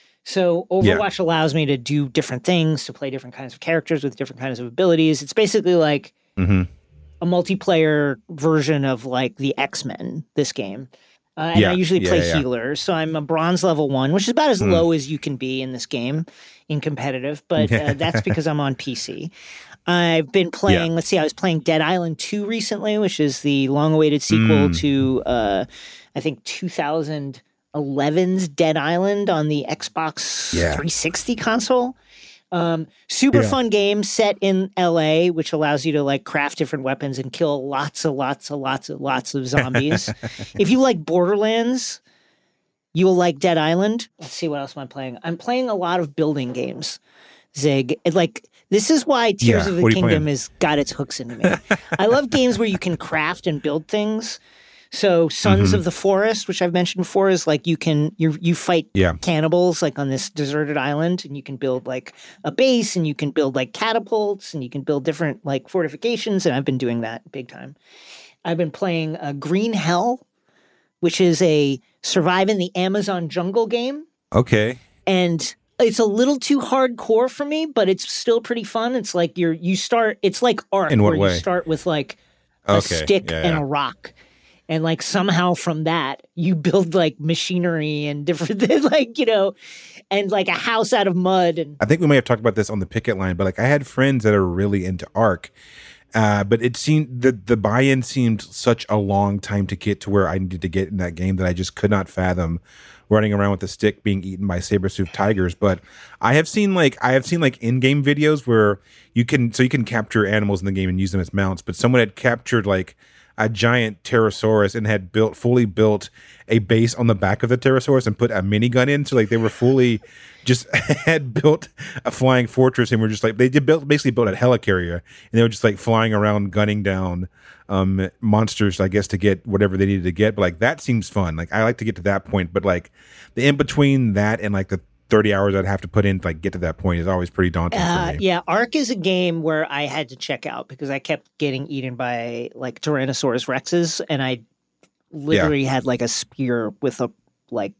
So Overwatch allows me to do different things, to play different kinds of characters with different kinds of abilities. It's basically like hmm a multiplayer version of like the X-Men, this game. Uh, and Yeah, I usually yeah, play yeah. healer. So I'm a bronze level one, which is about as Mm. low as you can be in this game in competitive. But uh, that's because I'm on P C. I've been playing, let's see, I was playing Dead Island two recently, which is the long awaited sequel Mm. to, uh, I think, two thousand eleven's Dead Island on the Xbox Yeah. three sixty console. Um, super Yeah. fun game set in L A, which allows you to like craft different weapons and kill lots and lots and lots and lots of zombies. If you like Borderlands, you will like Dead Island. Let's see, what else am I playing? I'm playing a lot of building games, Zig. It, like this is why Tears Yeah, of the what are you Kingdom playing? has got its hooks into me. I love games where you can craft and build things. So Sons Mhm. of the Forest, which I've mentioned before, is like you can you you fight Yeah. cannibals like on this deserted island, and you can build like a base, and you can build like catapults, and you can build different like fortifications. And I've been doing that big time. I've been playing uh, Green Hell, which is a survive in the Amazon jungle game, Okay. and it's a little too hardcore for me, but it's still pretty fun. It's like you're you start. It's like Ark, In what where way? you start with like a Okay, stick yeah, and yeah. a rock. And like somehow from that you build like machinery and different like, you know, and like a house out of mud. And I think we may have talked about this on the picket line, but like I had friends that are really into Ark, uh, but it seemed the the buy-in seemed such a long time to get to where I needed to get in that game that I just could not fathom running around with a stick being eaten by saber-toothed tigers. But I have seen like I have seen like in-game videos where you can so you can capture animals in the game and use them as mounts, but someone had captured like a giant pterosaurus and had built fully built a base on the back of the pterosaurus and put a minigun in. So like they were fully just had built a flying fortress and were just like they did built basically built a helicarrier and they were just like flying around gunning down um monsters, I guess, to get whatever they needed to get. But like that seems fun. Like I like to get to that point, but like the in between that and like the thirty hours I'd have to put in to like get to that point is always pretty daunting uh, for me. yeah, Ark is a game where I had to check out because I kept getting eaten by like Tyrannosaurus Rexes, and I literally had like a spear with a like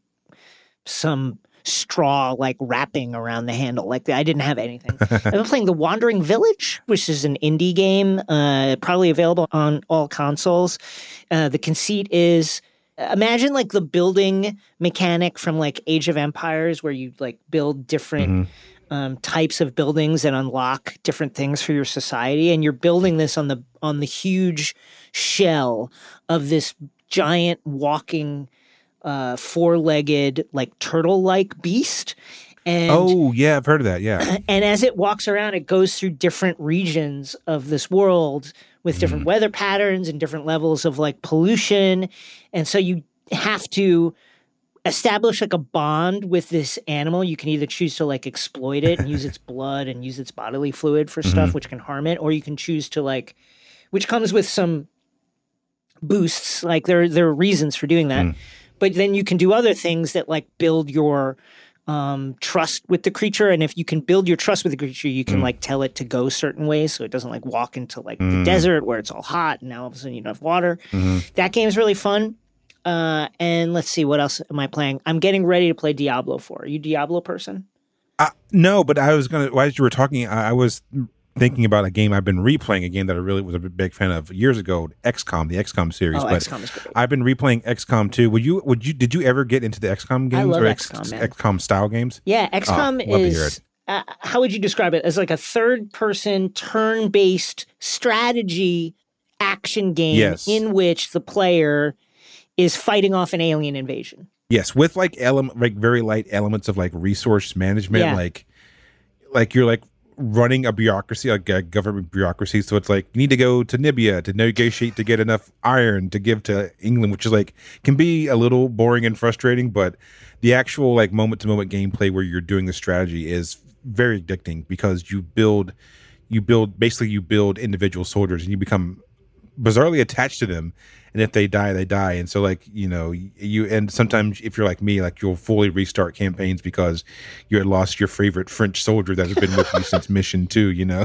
some straw like wrapping around the handle. Like I didn't have anything. I've been playing The Wandering Village, which is an indie game, uh, probably available on all consoles. Uh, the conceit is imagine like the building mechanic from like Age of Empires, where you like build different Mm-hmm. um, types of buildings and unlock different things for your society, and you're building this on the on the huge shell of this giant walking uh, four-legged like turtle-like beast. And Oh yeah, I've heard of that. Yeah. and as it walks around, it goes through different regions of this world with different weather patterns and different levels of like pollution. And so you have to establish like a bond with this animal. You can either choose to like exploit it and use its blood and use its bodily fluid for stuff which can harm it, or you can choose to like, which comes with some boosts. Like there, there are reasons for doing that. But then you can do other things that like build your um, trust with the creature. And if you can build your trust with the creature, you can like tell it to go certain ways so it doesn't like walk into like the desert where it's all hot and now all of a sudden you don't have water. That game's really fun. Uh, and let's see, what else am I playing? I'm getting ready to play Diablo four. Are you a Diablo person? Uh, no, but I was gonna. While you were talking, I, I was thinking about a game I've been replaying, a game that I really was a big fan of years ago, X COM, the X COM series. Oh, but X COM is great. I've been replaying X COM too. Would you? Would you? Did you ever get into the X COM games I love or X COM, man. X COM style games? Yeah, X COM oh, is. Uh, how would you describe it? As like a third-person, turn-based strategy action game yes. in which the player is fighting off an alien invasion. Yes, with like element, like very light elements of like resource management, Yeah. like like you're like running a bureaucracy, like a government bureaucracy. So it's like you need to go to Nibia to negotiate to get enough iron to give to England, which is like can be a little boring and frustrating, but the actual like moment to moment gameplay where you're doing the strategy is very addicting because you build you build basically you build individual soldiers and you become bizarrely attached to them, and if they die they die. And so like you know you and sometimes if you're like me, like you'll fully restart campaigns because you had lost your favorite French soldier that has been with you since mission two, you know.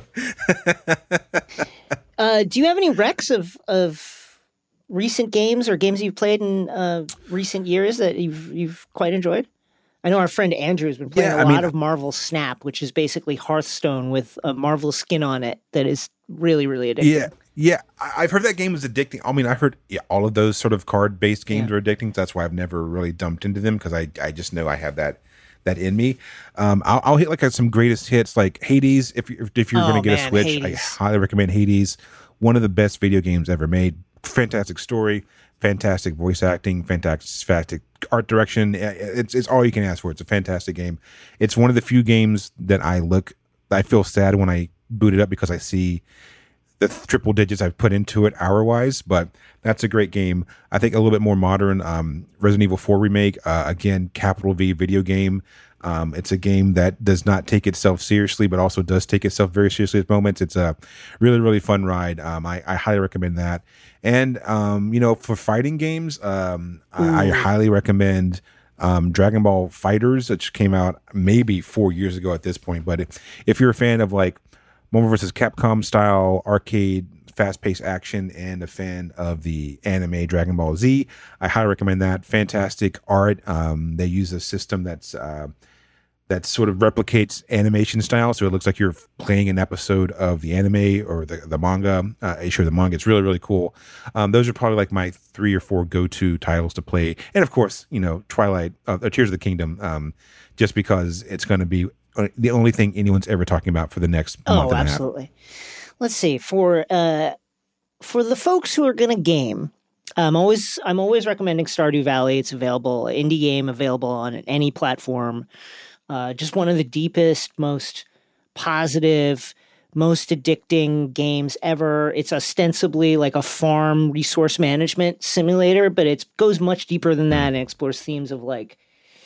uh do you have any recs of of recent games or games you've played in uh recent years that you've you've quite enjoyed? I know our friend Andrew has been playing Yeah, a I lot mean- of Marvel Snap, which is basically Hearthstone with a Marvel skin on it that is really, really addictive. Yeah, yeah. I- I've heard that game is addicting. I mean, I've heard yeah, all of those sort of card-based games Yeah. are addicting. That's why I've never really dumped into them because I, I just know I have that that in me. Um, I'll, I'll hit like some greatest hits like Hades. If you if you're Oh, going to get man, a Switch, Hades. I highly recommend Hades. One of the best video games ever made. Fantastic story, fantastic voice acting, fantastic art direction. It's it's all you can ask for. It's a fantastic game. It's one of the few games that I look, I feel sad when I boot it up because I see the triple digits I've put into it hour wise, but that's a great game. I think a little bit more modern, um, Resident Evil four remake, uh, again, capital V video game. Um, it's a game that does not take itself seriously, but also does take itself very seriously at moments. It's a really, really fun ride. Um, I, I highly recommend that. And, um, you know, for fighting games, um, I, I highly recommend um, Dragon Ball Fighters, which came out maybe four years ago at this point. But if, if you're a fan of like Marvel versus Capcom style arcade fast-paced action and a fan of the anime Dragon Ball Z, I highly recommend that. Fantastic art. Um, they use a system that's uh, that sort of replicates animation style, so it looks like you're playing an episode of the anime or the the manga uh, issue of the manga. It's really really cool. Um, those are probably like my three or four go-to titles to play, and of course, you know, Twilight, uh, Tears of the Kingdom, um, just because it's going to be the only thing anyone's ever talking about for the next Oh, month and absolutely. Let's see. For uh, for the folks who are going to game, I'm always I'm always recommending Stardew Valley. It's available, indie game available on any platform. Uh, just one of the deepest, most positive, most addicting games ever. It's ostensibly like a farm resource management simulator, but it goes much deeper than that and explores themes of like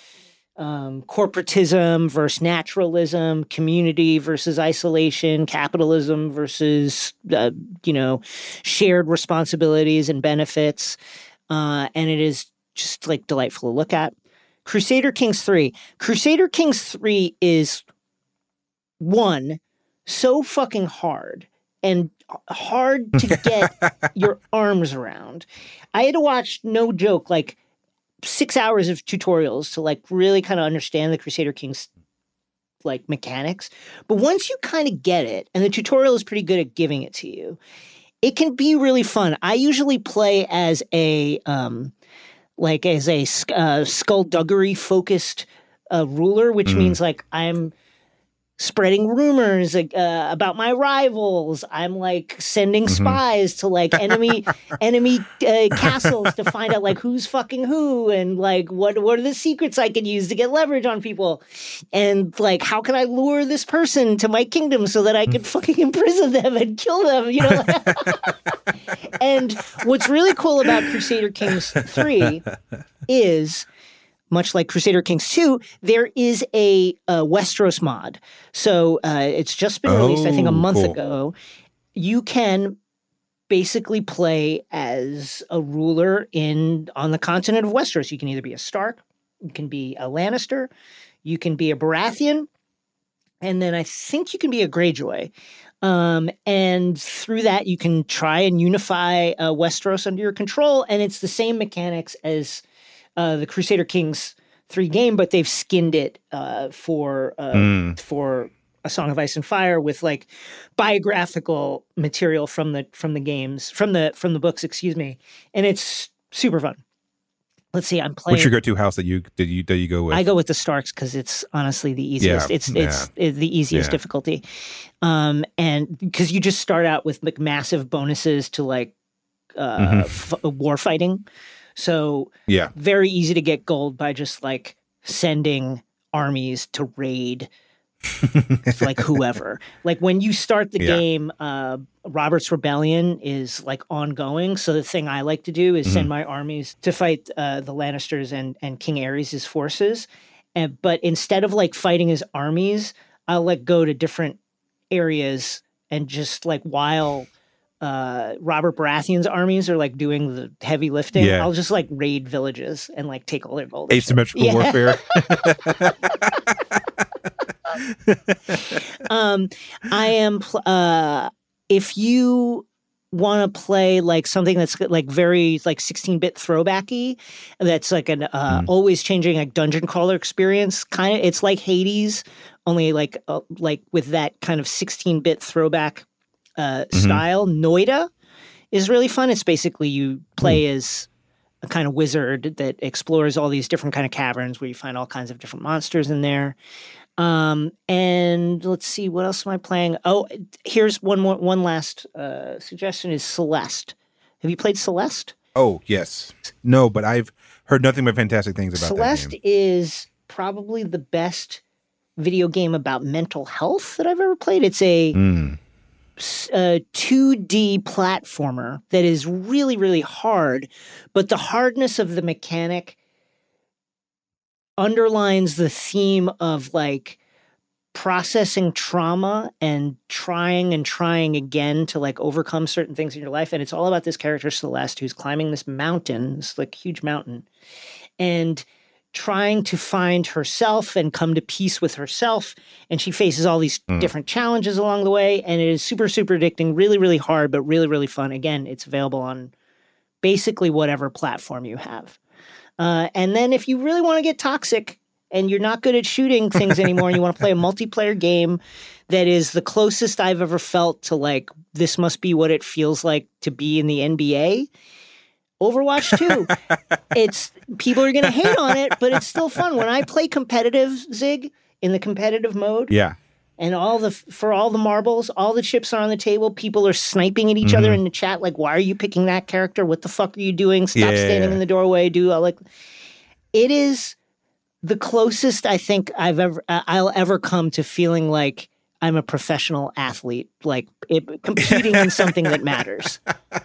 um, corporatism versus naturalism, community versus isolation, capitalism versus, uh, you know, shared responsibilities and benefits. Uh, and it is just like delightful to look at. Crusader Kings three. Crusader Kings three is one, so fucking hard and hard to get your arms around. I had to watch, no joke, like six hours of tutorials to like really kind of understand the Crusader Kings like mechanics. But once you kind of get it, and the tutorial is pretty good at giving it to you, it can be really fun. I usually play as a um, like as a uh, skullduggery focused uh, ruler, which mm. means like I'm spreading rumors uh, about my rivals. I'm like sending mm-hmm. spies to like enemy enemy uh, castles to find out like who's fucking who and like what what are the secrets I can use to get leverage on people, and like how can I lure this person to my kingdom so that I can fucking imprison them and kill them, you know? And what's really cool about Crusader Kings three is, much like Crusader Kings two, there is a, a Westeros mod. So uh, it's just been released, oh, I think, a month cool. ago. You can basically play as a ruler in on the continent of Westeros. You can either be a Stark, you can be a Lannister, you can be a Baratheon, and then I think you can be a Greyjoy. Um, and through that, you can try and unify uh, Westeros under your control, and it's the same mechanics as Uh, the Crusader Kings three game, but they've skinned it uh, for uh, mm. for A Song of Ice and Fire with like biographical material from the from the games from the from the books, excuse me, and it's super fun. Let's see, I'm playing. What's your go-to house that you did you that you go with? I go with the Starks because it's honestly the easiest. Yeah, it's yeah. it's it's the easiest Yeah. difficulty, um, and because you just start out with like massive bonuses to like uh, Mhm. f- war fighting, so Yeah. very easy to get gold by just like sending armies to raid like whoever. Like when you start the Yeah. game, uh, Robert's Rebellion is like ongoing. So the thing I like to do is send my armies to fight uh, the Lannisters and and King Aerys' forces. And but instead of like fighting his armies, I'll like go to different areas and just like while uh, Robert Baratheon's armies are like doing the heavy lifting, Yeah. I'll just like raid villages and like take all their gold. and shit. Asymmetrical Yeah. warfare. um, I am. Pl- uh, if you want to play like something that's like very like sixteen-bit throwbacky, that's like an uh, Mm. always changing like dungeon crawler experience. Kind of, it's like Hades, only like uh, like with that kind of sixteen-bit throwback uh, Mhm. style. Noida is really fun. It's basically you play as a kind of wizard that explores all these different kind of caverns where you find all kinds of different monsters in there. Um, and let's see, what else am I playing? Oh, here's one more, one last uh, suggestion is Celeste. Have you played Celeste? Oh, yes. No, but I've heard nothing but fantastic things about Celeste that game. is probably the best video game about mental health that I've ever played. It's a, Mm. s- a two D platformer that is really, really hard, but the hardness of the mechanic underlines the theme of like processing trauma and trying and trying again to like overcome certain things in your life. And it's all about this character Celeste who's climbing this mountain, this like huge mountain, and trying to find herself and come to peace with herself. And she faces all these Mm. different challenges along the way. And it is super, super addicting, really, really hard, but really, really fun. Again, it's available on basically whatever platform you have. Uh, and then if you really want to get toxic and you're not good at shooting things anymore and you want to play a multiplayer game that is the closest I've ever felt to like, this must be what it feels like to be in the N B A, Overwatch two. It's people are going to hate on it, but it's still fun. When I play competitive, Zig, in the competitive mode, Yeah. and all the for all the marbles, all the chips are on the table. People are sniping at each other in the chat. Like, why are you picking that character? What the fuck are you doing? Stop Yeah. standing in the doorway. Do all like. It is the closest I think I've ever uh, I'll ever come to feeling like I'm a professional athlete, like it, competing in something that matters.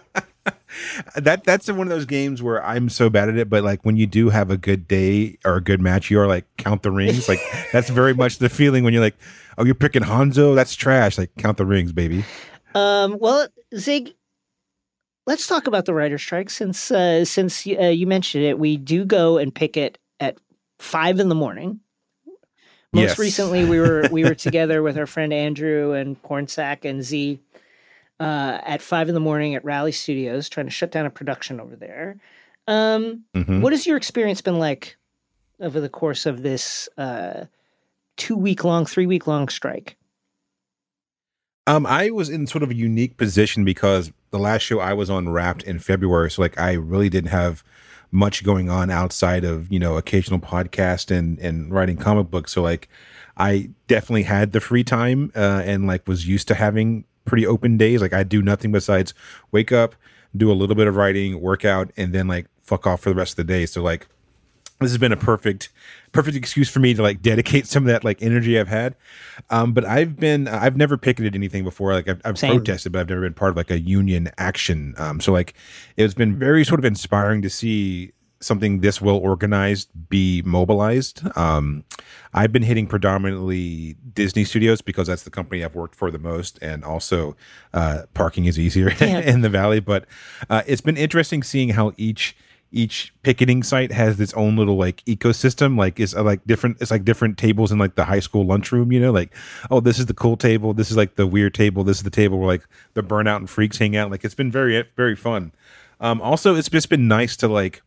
That that's one of those games where I'm so bad at it, but like when you do have a good day or a good match, you're like count the rings. Like that's very much the feeling when you're like, oh, you're picking Hanzo, that's trash. Like count the rings, baby. Um, well, Zig, let's talk about the writer's strike since uh, since uh, you mentioned it. We do go and pick it at five in the morning. Most Yes. recently, we were we were together with our friend Andrew and Pornsack and Z uh, at five in the morning at Rally Studios, trying to shut down a production over there. Um, Mhm. What has your experience been like over the course of this uh, two week long, three week long strike? Um, I was in sort of a unique position because the last show I was on wrapped in February, so like I really didn't have much going on outside of, you know, occasional podcast and and writing comic books. So like I definitely had the free time uh, and like was used to having pretty open days. Like I do nothing besides wake up, do a little bit of writing, work out, and then like fuck off for the rest of the day. So like this has been a perfect perfect excuse for me to like dedicate some of that like energy I've had. Um, but I've been I've never picketed anything before. Like I've, I've Same. protested, but I've never been part of like a union action. Um, so like it's been very sort of inspiring to see something this well organized be mobilized. Um, I've been hitting predominantly Disney Studios because that's the company I've worked for the most, and also uh, parking is easier Yeah. in the Valley. But uh, it's been interesting seeing how each each picketing site has its own little like ecosystem. Like it's uh, like different. It's like different tables in like the high school lunchroom. You know, like oh, this is the cool table. This is like the weird table. This is the table where like the burnout and freaks hang out. Like it's been very very fun. Um, also, it's just been nice to like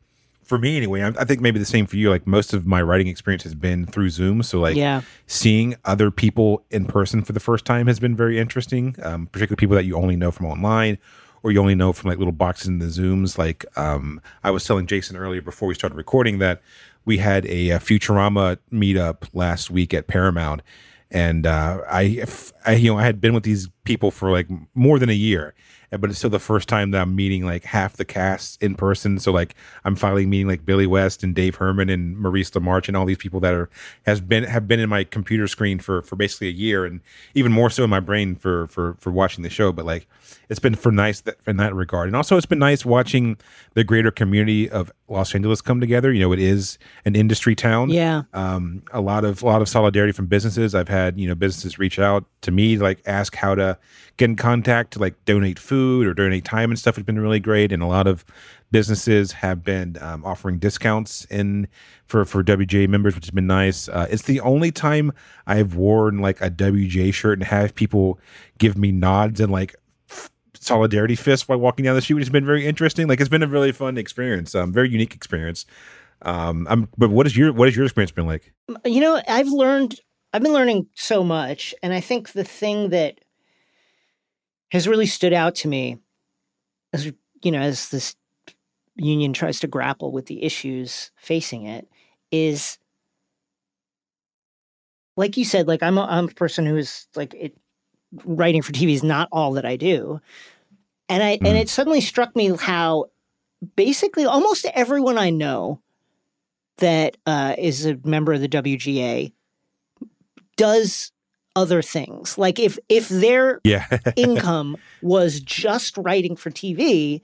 for me anyway, I, I think maybe the same for you. Like most of my writing experience has been through Zoom. So like Yeah. seeing other people in person for the first time has been very interesting, um, particularly people that you only know from online or you only know from like little boxes in the Zooms. Like um, I was telling Jason earlier before we started recording that we had a, a Futurama meetup last week at Paramount. And uh, I, I, you know, I had been with these people for like more than a year, but it's still the first time that I'm meeting like half the cast in person. So like I'm finally meeting like Billy West and Dave Herman and Maurice LaMarche and all these people that are has been have been in my computer screen for for basically a year, and even more so in my brain for for for watching the show. But like it's been for nice that, in that regard, and also it's been nice watching the greater community of Los Angeles come together. You know, it is an industry town. Yeah. Um, a lot of a lot of solidarity from businesses. I've had, you know, businesses reach out to me, like ask how to get in contact to like donate food or donate time and stuff. Has been really great. And a lot of businesses have been um, offering discounts in for, for W J members, which has been nice. Uh, it's the only time I've worn like a W J shirt and have people give me nods and like f- solidarity fists while walking down the street, which has been very interesting. Like it's been a really fun experience, um, very unique experience. Um, I'm, but what is your what has your experience been like? You know, I've learned, I've been learning so much. And I think the thing that has really stood out to me as, you know, as this union tries to grapple with the issues facing it is, like you said, like I'm a, I'm a person who is like, it, writing for T V is not all that I do. And I, mm. and it suddenly struck me how basically almost everyone I know that uh, is a member of the W G A does other things. Like if if their yeah. income was just writing for T V,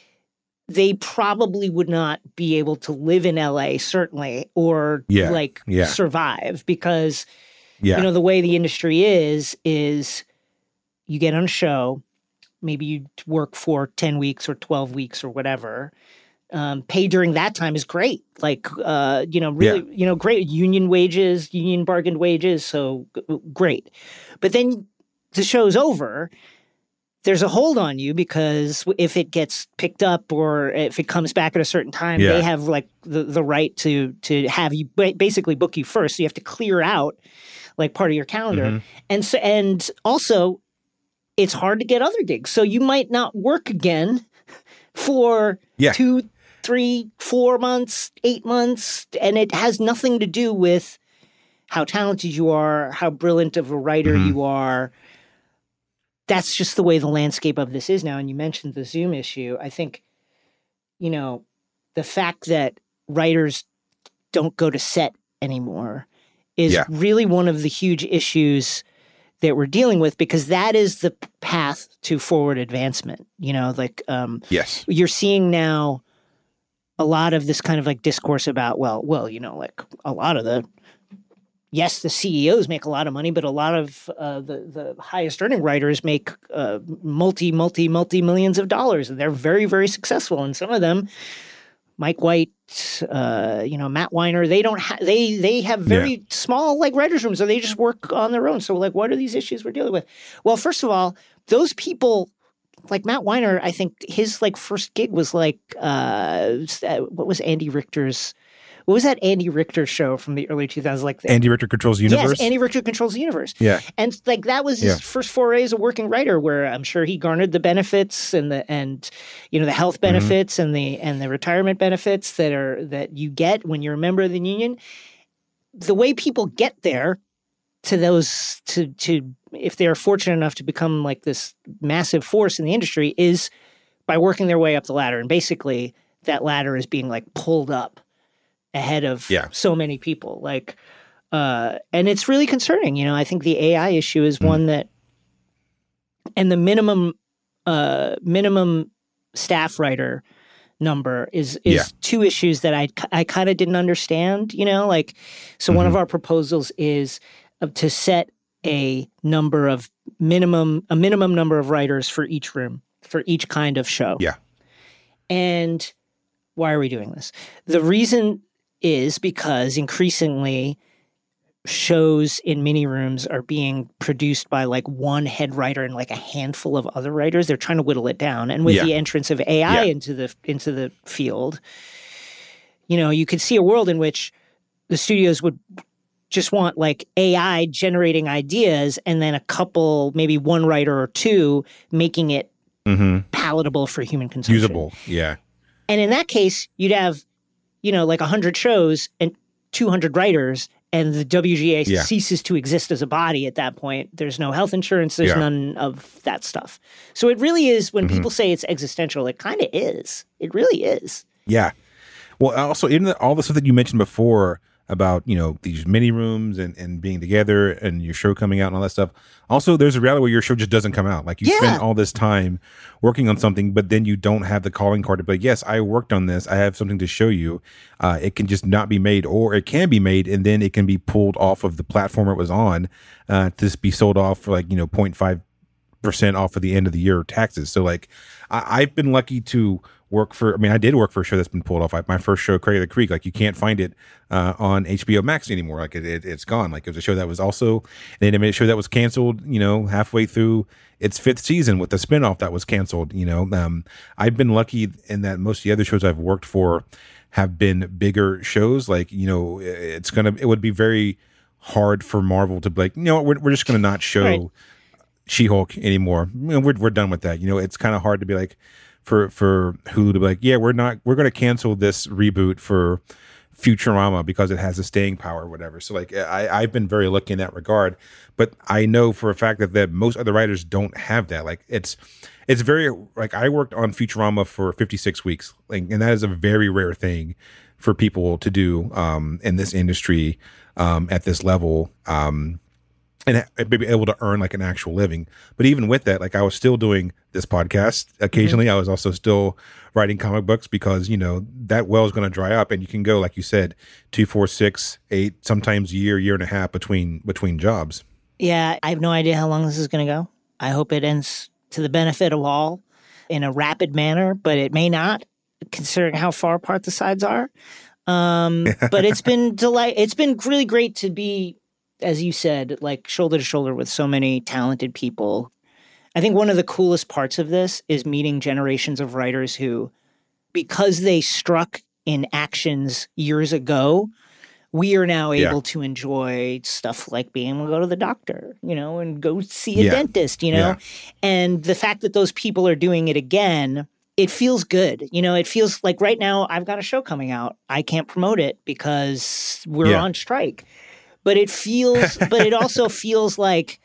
they probably would not be able to live in L A, certainly, or yeah. like yeah. survive because, yeah. you know, the way the industry is, is you get on a show, maybe you work for ten weeks or twelve weeks or whatever. Um, pay during that time is great. Like, uh, you know, really, yeah. you know, great union wages, union bargained wages. So g- great. But then the show's over. There's a hold on you because if it gets picked up or if it comes back at a certain time, yeah. they have like the, the right to, to have you basically book you first. So you have to clear out like part of your calendar. Mm-hmm. And so, and also it's hard to get other gigs. So you might not work again for yeah. two, three, four months, eight months, and it has nothing to do with how talented you are, how brilliant of a writer mm-hmm. you are. That's just the way the landscape of this is now. And you mentioned the Zoom issue. I think, you know, the fact that writers don't go to set anymore is yeah. really one of the huge issues that we're dealing with, because that is the path to forward advancement. You know, like um, yes, you're seeing now a lot of this kind of like discourse about, well, well, you know, like a lot of the, yes, the C E Os make a lot of money, but a lot of uh, the, the highest earning writers make uh, multi, multi, multi millions of dollars. And they're very, very successful. And some of them, Mike White, uh, you know, Matt Weiner, they don't have, they, they have very yeah. small like writers' rooms, or they just work on their own. So like, what are these issues we're dealing with? Well, first of all, those people, like Matt Weiner, I think his like first gig was like, uh, what was Andy Richter's, what was that Andy Richter show from the early two thousands? Like the, Andy Richter Controls the Universe? Yes, Andy Richter Controls the Universe. Yeah. And like that was his yeah. first foray as a working writer, where I'm sure he garnered the benefits and the, and, you know, the health benefits mm-hmm. and the, and the retirement benefits that are, that you get when you're a member of the union. The way people get there to those, to, to, if they're fortunate enough to become like this massive force in the industry, is by working their way up the ladder. And basically that ladder is being like pulled up ahead of yeah. so many people. Like, uh, and it's really concerning. You know, I think the A I issue is mm. one that, and the minimum, uh, minimum staff writer number is, is yeah. two issues that I, I kind of didn't understand, you know, like, so mm-hmm. one of our proposals is uh, to set a number of minimum, a minimum number of writers for each room, for each kind of show. Yeah. And why are we doing this? The reason is because increasingly shows in mini rooms are being produced by like one head writer and like a handful of other writers. They're trying to whittle it down. And with yeah. the entrance of A I yeah. into the, into the field, you know, you could see a world in which the studios would just want like A I generating ideas and then a couple, maybe one writer or two making it mm-hmm. palatable for human consumption. Usable, yeah. And in that case, you'd have, you know, like one hundred shows and two hundred writers, and the W G A yeah. ceases to exist as a body at that point. There's no health insurance. There's yeah. none of that stuff. So it really is, when mm-hmm. people say it's existential, it kind of is. It really is. Yeah. Well, also, in the, all the stuff that you mentioned before about, you know, these mini rooms and, and being together and your show coming out and all that stuff. Also, there's a reality where your show just doesn't come out. Like, you yeah. spend all this time working on something, but then you don't have the calling card to be like, yes, I worked on this. I have something to show you. Uh, it can just not be made, or it can be made and then it can be pulled off of the platform it was on uh, to just be sold off for like, you know, zero point five percent off of the end of the year taxes. So like, I, I've been lucky to work for, I mean, I did work for a show that's been pulled off. I, my first show, Craig of the Creek, like, you can't find it uh, on H B O Max anymore. Like, it, it, it's gone. Like, it was a show that was also an animated show that was canceled, you know, halfway through its fifth season with the spinoff that was canceled, you know. Um, I've been lucky in that most of the other shows I've worked for have been bigger shows. Like, you know, it's going to, it would be very hard for Marvel to be like, you know, we're, we're just going to not show right. She-Hulk anymore. You know, we're, we're done with that. You know, it's kind of hard to be like, for for Hulu to be like, yeah, we're not, we're going to cancel this reboot for Futurama because it has a staying power or whatever. So like, I, I've been very lucky in that regard, but I know for a fact that, that most other writers don't have that. Like, it's, it's very, like, I worked on Futurama for fifty-six weeks, like, and that is a very rare thing for people to do um, in this industry um, at this level. Um, and be able to earn like an actual living. But even with that, like, I was still doing this podcast occasionally. Mm-hmm. I was also still writing comic books because, you know, that well is going to dry up, and you can go, like you said, two, four, six, eight, sometimes a year, year and a half between between jobs. Yeah, I have no idea how long this is going to go. I hope it ends to the benefit of all in a rapid manner, but it may not, considering how far apart the sides are. Um, but it's been delight. It's been really great to be, as you said, like, shoulder to shoulder with so many talented people. I think one of the coolest parts of this is meeting generations of writers who, because they struck in actions years ago, we are now able yeah. to enjoy stuff like being able to go to the doctor, you know, and go see a yeah. dentist, you know, yeah. and the fact that those people are doing it again, it feels good. You know, it feels like right now I've got a show coming out. I can't promote it because we're yeah. on strike. But it feels, but it also feels like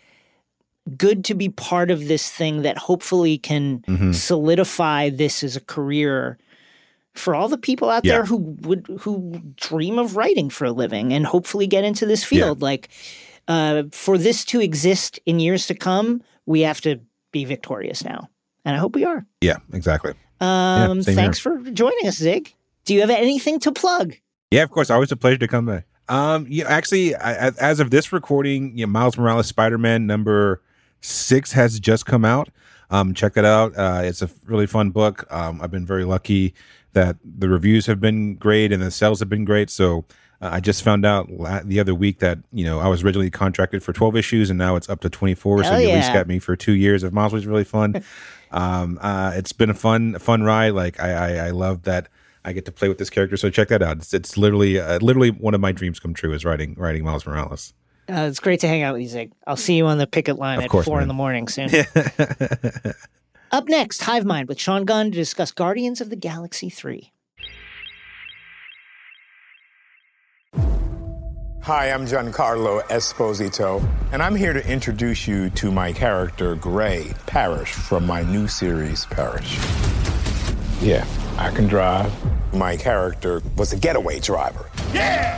good to be part of this thing that hopefully can mm-hmm. solidify this as a career for all the people out yeah. there who would, who dream of writing for a living and hopefully get into this field. Yeah. Like, uh, for this to exist in years to come, we have to be victorious now. And I hope we are. Yeah, exactly. Um, yeah, thanks here. for joining us, Zig. Do you have anything to plug? Yeah, of course. Always a pleasure to come back. Um, yeah, actually, I, as of this recording, you know, Miles Morales Spider-Man number six has just come out. Um, check that out. Uh, it's a really fun book. Um, I've been very lucky that the reviews have been great and the sales have been great. So uh, I just found out la- the other week that, you know, I was originally contracted for twelve issues and now it's up to twenty-four. Hell so you yeah. at least got me for two years of Miles, which was really fun. um, uh, it's been a fun, fun ride. Like, I, I, I love that I get to play with this character, so check that out. It's, it's literally, uh, literally one of my dreams come true is writing, writing Miles Morales. Uh, it's great to hang out with you, Zig. I'll see you on the picket line of at course, four man. in the morning soon. Up next, Hive Mind with Sean Gunn to discuss Guardians of the Galaxy three. Hi, I'm Giancarlo Esposito, and I'm here to introduce you to my character, Gray Parrish, from my new series, Parrish. Yeah, I can drive. My character was a getaway driver. Yeah!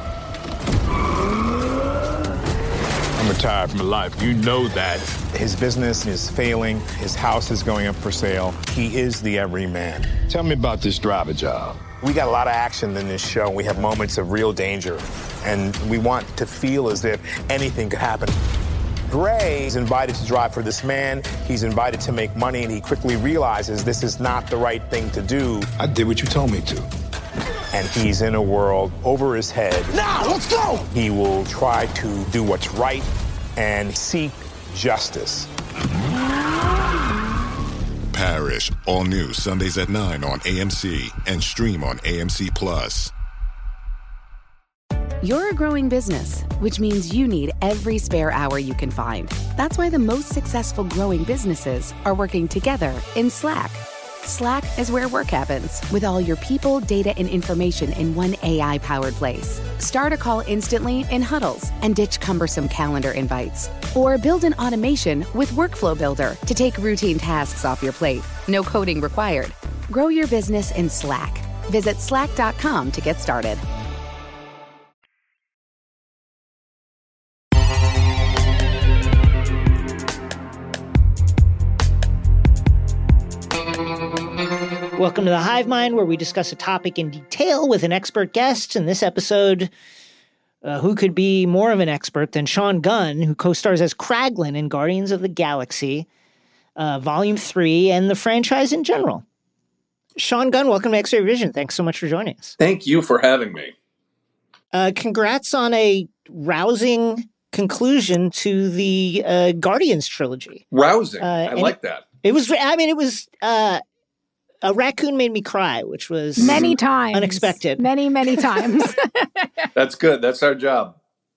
I'm retired from life. You know that. His business is failing. His house is going up for sale. He is the everyman. Tell me about this driver job. We got a lot of action in this show. We have moments of real danger, and we want to feel as if anything could happen. Gray is invited to drive for this man. He's invited to make money, and he quickly realizes this is not the right thing to do. I did what you told me to. And he's in a world over his head. Now, let's go! He will try to do what's right and seek justice. Parish, all new Sundays at nine on A M C and stream on A M C Plus. You're a growing business, which means you need every spare hour you can find. That's why the most successful growing businesses are working together in Slack. Slack is where work happens, with all your people, data, and information in one A I-powered place. Start a call instantly in huddles and ditch cumbersome calendar invites. Or build an automation with Workflow Builder to take routine tasks off your plate. No coding required. Grow your business in Slack. Visit slack dot com to get started. Welcome to the Hive Mind, where we discuss a topic in detail with an expert guest. In this episode, uh, who could be more of an expert than Sean Gunn, who co-stars as Kraglin in Guardians of the Galaxy, uh, Volume three, and the franchise in general. Sean Gunn, welcome to X-Ray Vision. Thanks so much for joining us. Thank you for having me. Uh, congrats on a rousing conclusion to the uh, Guardians trilogy. Rousing. Uh, I like that. It was, I mean, it was... Uh, A raccoon made me cry, which was many times unexpected. Many, many times. That's good. That's our job.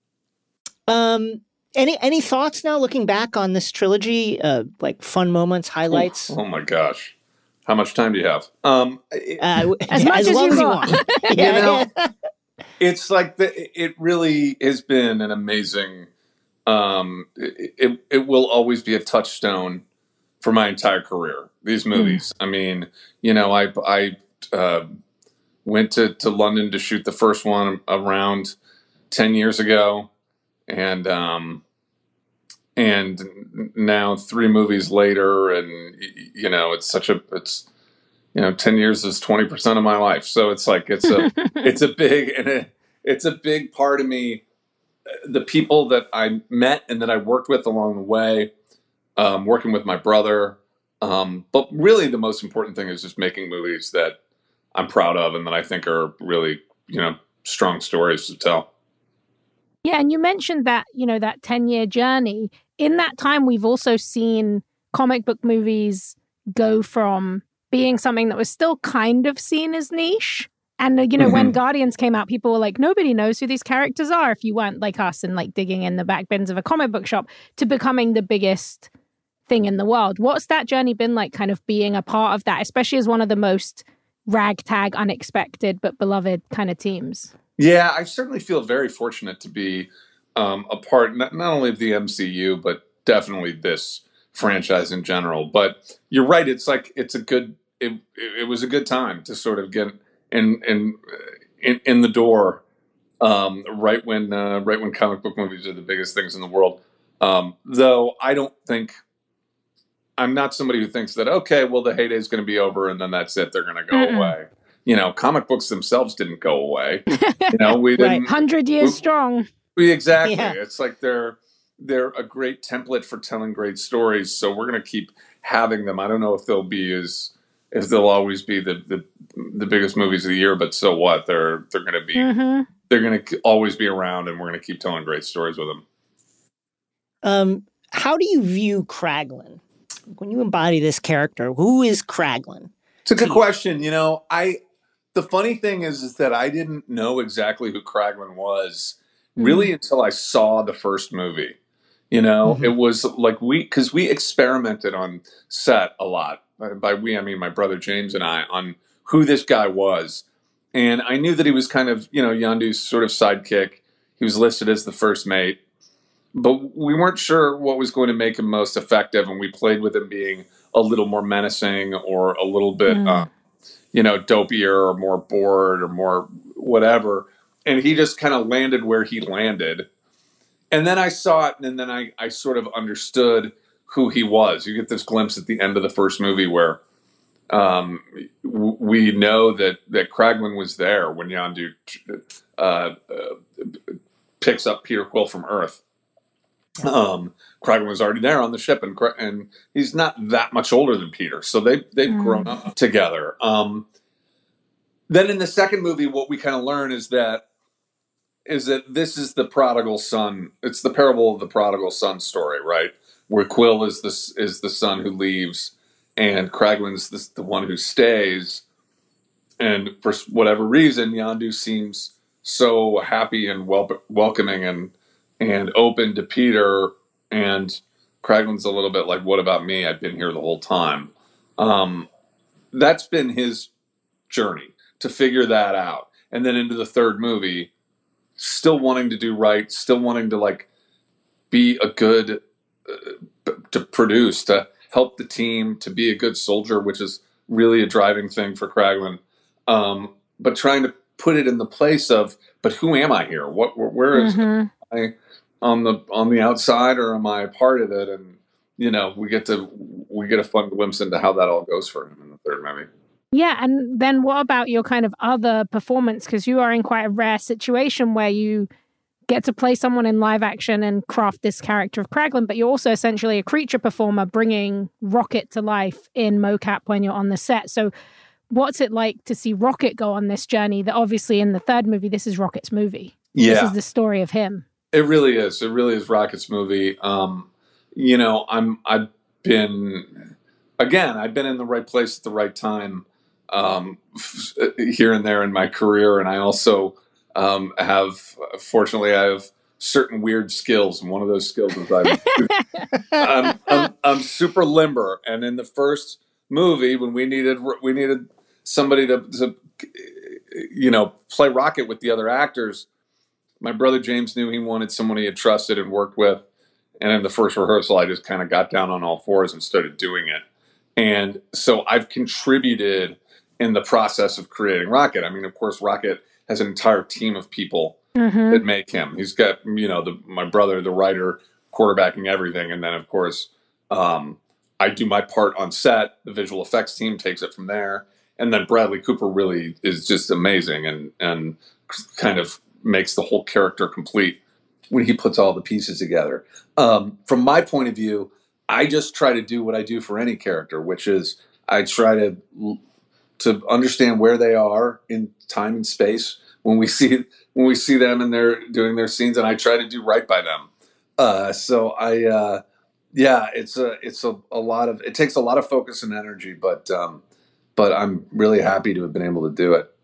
Um, any any thoughts now, looking back on this trilogy? Uh, like fun moments, highlights. Oh, oh my gosh, how much time do you have? Um, uh, as much as, as long you as you want. want. you yeah, know, yeah. it's like the. It really has been an amazing. Um, it, it it will always be a touchstone for my entire career. These movies. Mm. I mean, you know, I I uh, went to, to London to shoot the first one around ten years ago, and um, and now three movies later, and you know, it's such a it's you know, ten years is twenty percent of my life, so it's like it's a it's a big and a, it's a big part of me. The people that I met and that I worked with along the way, um, working with my brother. Um, but really the most important thing is just making movies that I'm proud of and that I think are really, you know, strong stories to tell. Yeah, and you mentioned that, you know, that ten-year journey. In that time, we've also seen comic book movies go from being something that was still kind of seen as niche. And, you know, mm-hmm. when Guardians came out, people were like, nobody knows who these characters are if you weren't like us and like digging in the back bins of a comic book shop, to becoming the biggest thing in the world. What's that journey been like, kind of being a part of that, especially as one of the most ragtag, unexpected, but beloved kind of teams? Yeah, I certainly feel very fortunate to be um, a part, not, not only of the M C U, but definitely this franchise in general. But you're right. It's like, it's a good, it, it was a good time to sort of get in, in, in, in the door um, right when, uh, right when comic book movies are the biggest things in the world. Um, though I don't think, I'm not somebody who thinks that, okay, well, the heyday is going to be over and then that's it. They're going to go Mm-mm. away. You know, comic books themselves didn't go away. You know, we didn't. Right. Hundred years we, strong. We, exactly. Yeah. It's like they're they're a great template for telling great stories. So we're going to keep having them. I don't know if they'll be as as they'll always be the the, the biggest movies of the year, but so what? They're they're going to be mm-hmm. they're going to always be around, and we're going to keep telling great stories with them. Um, how do you view Kraglin? When you embody this character, who is Kraglin? It's a good question. You know, I the funny thing is, is that I didn't know exactly who Kraglin was really mm-hmm. until I saw the first movie. You know, mm-hmm. it was like we because we experimented on set a lot. By we, I mean my brother James and I, on who this guy was. And I knew that he was kind of, you know, Yondu's sort of sidekick. He was listed as the first mate. But we weren't sure what was going to make him most effective, and we played with him being a little more menacing or a little bit, mm. uh, you know, dopier or more bored or more whatever. And he just kind of landed where he landed. And then I saw it, and then I, I sort of understood who he was. You get this glimpse at the end of the first movie where um, w- we know that, that Kraglin was there when Yondu uh, uh, picks up Peter Quill from Earth. Um, Kraglin was already there on the ship, and and he's not that much older than Peter, so they they've mm. grown up together. Um, then in the second movie, what we kind of learn is that is that this is the prodigal son. It's the parable of the prodigal son story, right? Where Quill is the is the son who leaves, and Kraglin's this, the one who stays. And for whatever reason, Yondu seems so happy and wel- welcoming and and open to Peter. And Kraglin's a little bit like, what about me? I've been here the whole time. Um, that's been his journey to figure that out. And then into the third movie, still wanting to do right, still wanting to like be a good, uh, to produce, to help the team, to be a good soldier, which is really a driving thing for Kraglin. Um, but trying to put it in the place of, but who am I here? What, where is Mhm. I on the on the outside, or am I a part of it? And you know, we get to we get a fun glimpse into how that all goes for him in the third movie. Yeah, and then what about your kind of other performance? Because you are in quite a rare situation where you get to play someone in live action and craft this character of Kraglin, but you're also essentially a creature performer bringing Rocket to life in mocap when you're on the set. So what's it like to see Rocket go on this journey that obviously in the third movie, this is Rocket's movie. Yeah. This is the story of him. It really is. It really is Rocket's movie. Um, you know, I'm, I've been, again, I've been in the right place at the right time um, f- here and there in my career. And I also um, have, fortunately, I have certain weird skills. And one of those skills is I'm, I'm, I'm, I'm super limber. And in the first movie, when we needed, we needed somebody to, to, you know, play Rocket with the other actors, my brother James knew he wanted someone he had trusted and worked with. And in the first rehearsal, I just kind of got down on all fours and started doing it. And so I've contributed in the process of creating Rocket. I mean, of course, Rocket has an entire team of people Mhm. that make him. He's got, you know, the, my brother, the writer, quarterbacking everything. And then, of course, um, I do my part on set. The visual effects team takes it from there. And then Bradley Cooper really is just amazing and, and kind of makes the whole character complete when he puts all the pieces together. Um, from my point of view, I just try to do what I do for any character, which is I try to to understand where they are in time and space when we see when we see them and they're doing their scenes, and I try to do right by them. Uh, so I, uh, yeah, it's a it's a, a lot of it takes a lot of focus and energy, but um, but I'm really happy to have been able to do it.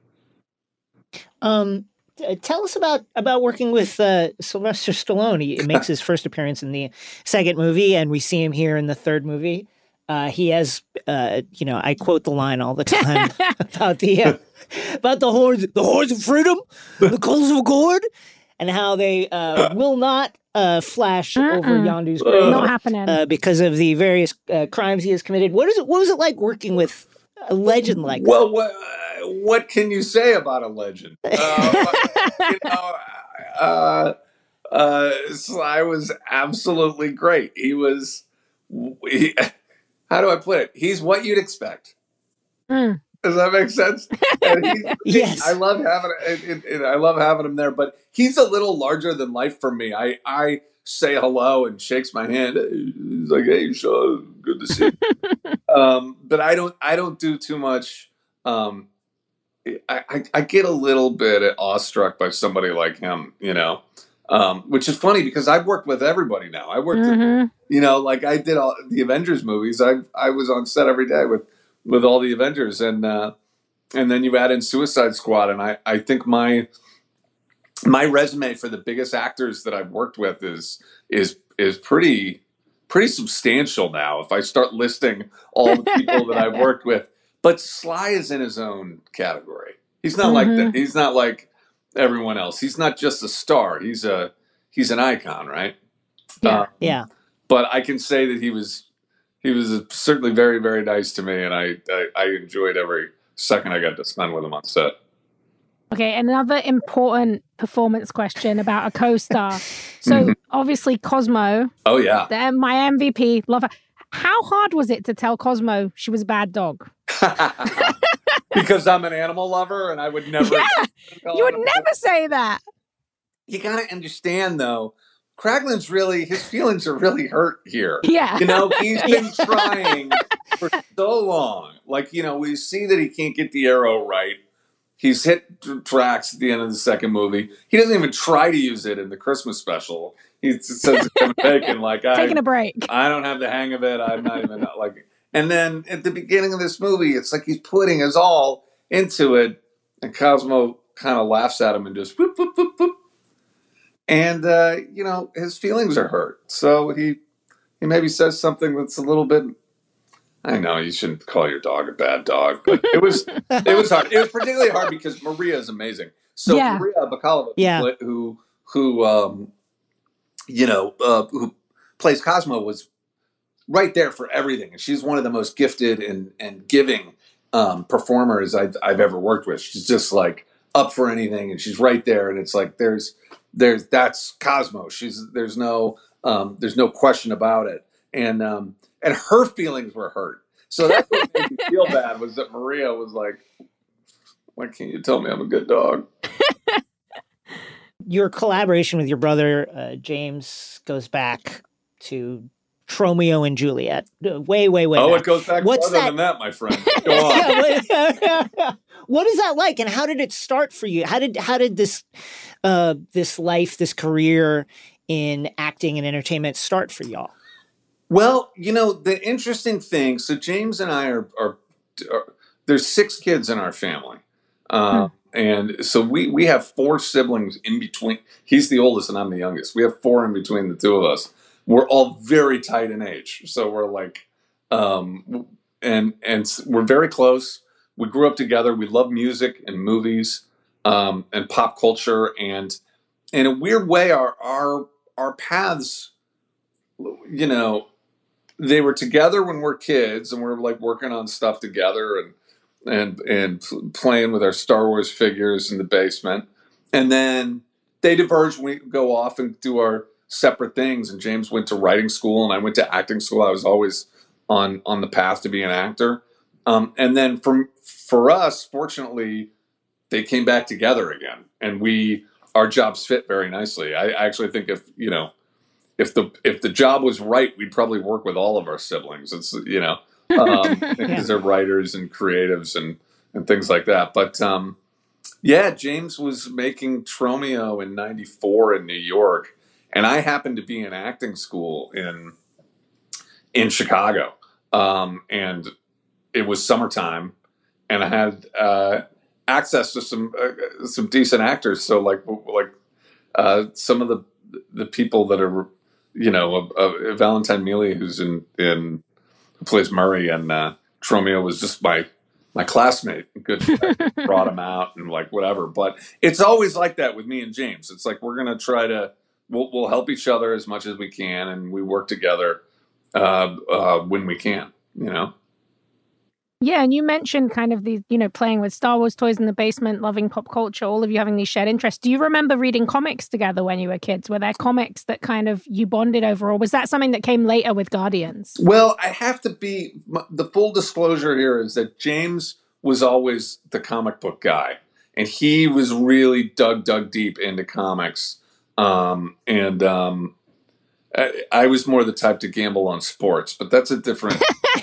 Um, t- tell us about about working with uh, Sylvester Stallone. He makes his first appearance in the second movie, and we see him here in the third movie. Uh, he has, uh, you know, I quote the line all the time about the uh, about the horns, the horns of freedom, the coals of gourd, and how they uh, will not uh, flash Mm-mm. over Yondu's grave, Not happening. uh, because of the various uh, crimes he has committed. What is it? What was it like working with a legend like that? Well, what what can you say about a legend? Uh, you know, uh, uh, Sly was absolutely great. He was. He, how do I put it? He's what you'd expect. Mm. Does that make sense? And he's- Yes. I love having it, it, it, I love having him there, but he's a little larger than life for me. I I say hello and shakes my hand. He's like, "Hey, Sean, good to see you." um, but I don't I don't do too much. Um, I, I I get a little bit awestruck by somebody like him, you know. Um, which is funny because I've worked with everybody now. I worked, Mhm. you know, like I did all the Avengers movies. I I was on set every day with, with all the Avengers, and uh, and then you add in Suicide Squad, and I, I think my my resume for the biggest actors that I've worked with is is is pretty pretty substantial now. If I start listing all the people that I've worked with, but Sly is in his own category. He's not like Mhm. that. He's not like everyone else. He's not just a star. He's a he's an icon, right? Yeah. Uh, Yeah. but I can say that he was he was certainly very very nice to me, and I, I I enjoyed every second I got to spend with him on set. Okay, another important performance question about a co-star. So Mhm. obviously Cosmo, Oh yeah, the, my M V P, love her. How hard was it to tell Cosmo she was a bad dog? because I'm an animal lover, and I would never. Yeah, you would never say that. You gotta understand though, Kraglin's really his feelings are really hurt here. Yeah. You know, he's been trying for so long. Like, you know, we see that he can't get the arrow right. He's hit t- tracks at the end of the second movie. He doesn't even try to use it in the Christmas special. He says it's been taken like I Taking a break. I don't have the hang of it. I'm not even like, And then at the beginning of this movie, it's like he's putting his all into it, and Cosmo kind of laughs at him and just whoop, whoop, whoop, whoop. And, uh, you know, his feelings are hurt. So he, he maybe says something that's a little bit, I know you shouldn't call your dog a bad dog, but it was, it was hard. It was particularly hard because Maria is amazing. So Yeah. Maria Bakalova, Yeah. who, who, who um, you know, uh, who plays Cosmo, was right there for everything. And she's one of the most gifted and, and giving um, performers I've, I've ever worked with. She's just like up for anything, and she's right there. And it's like, there's, there's, that's Cosmo. She's, there's no, um, there's no question about it. And, um, and her feelings were hurt. So that's what made me feel bad, was that Maria was like, why can't you tell me I'm a good dog? Your collaboration with your brother, uh, James, goes back to Tromeo and Juliet. Uh, Way, way, way Oh, back. it goes back What's further that? than that, my friend. Go on. Yeah, what, what is that like, and how did it start for you? How did how did this uh, this life, this career in acting and entertainment start for y'all? Well, you know, the interesting thing, so James and I are, are, are there's six kids in our family. Uh, And so we, we have four siblings in between. He's the oldest and I'm the youngest. We have four in between the two of us. We're all very tight in age. So we're like, um, and, and we're very close. We grew up together. We love music and movies, um, and pop culture. And in a weird way, our, our, our paths, you know, they were together when we're kids, and we're like working on stuff together and and and playing with our Star Wars figures in the basement. And then they diverged. We go off and do our separate things. And James went to writing school, and I went to acting school. I was always on on the path to be an actor. Um, and then for for us, fortunately, they came back together again, and we our jobs fit very nicely. I, I actually think if you know. If the if the job was right, we'd probably work with all of our siblings. It's you know um, because they're writers and creatives and and things like that. But um, yeah, James was making Tromeo in ninety-four in New York, and I happened to be in acting school in in Chicago, um, and it was summertime, and I had uh, access to some uh, some decent actors. So like like uh, some of the the people that are. You know, uh, uh, Valentine Mealy, who's in, in who plays Murray, and uh, Tromeo was just my my classmate. Good, brought him out and like whatever. But it's always like that with me and James. It's like we're gonna try to we'll we'll help each other as much as we can, and we work together uh, uh, when we can. You know. Yeah, and you mentioned kind of the, you know, playing with Star Wars toys in the basement, loving pop culture, all of you having these shared interests. Do you remember reading comics together when you were kids? Were there comics that kind of you bonded over, or was that something that came later with Guardians? Well, I have to be, the full disclosure here is that James was always the comic book guy, and he was really dug, dug deep into comics. Um, and um, I, I was more the type to gamble on sports, but that's a different...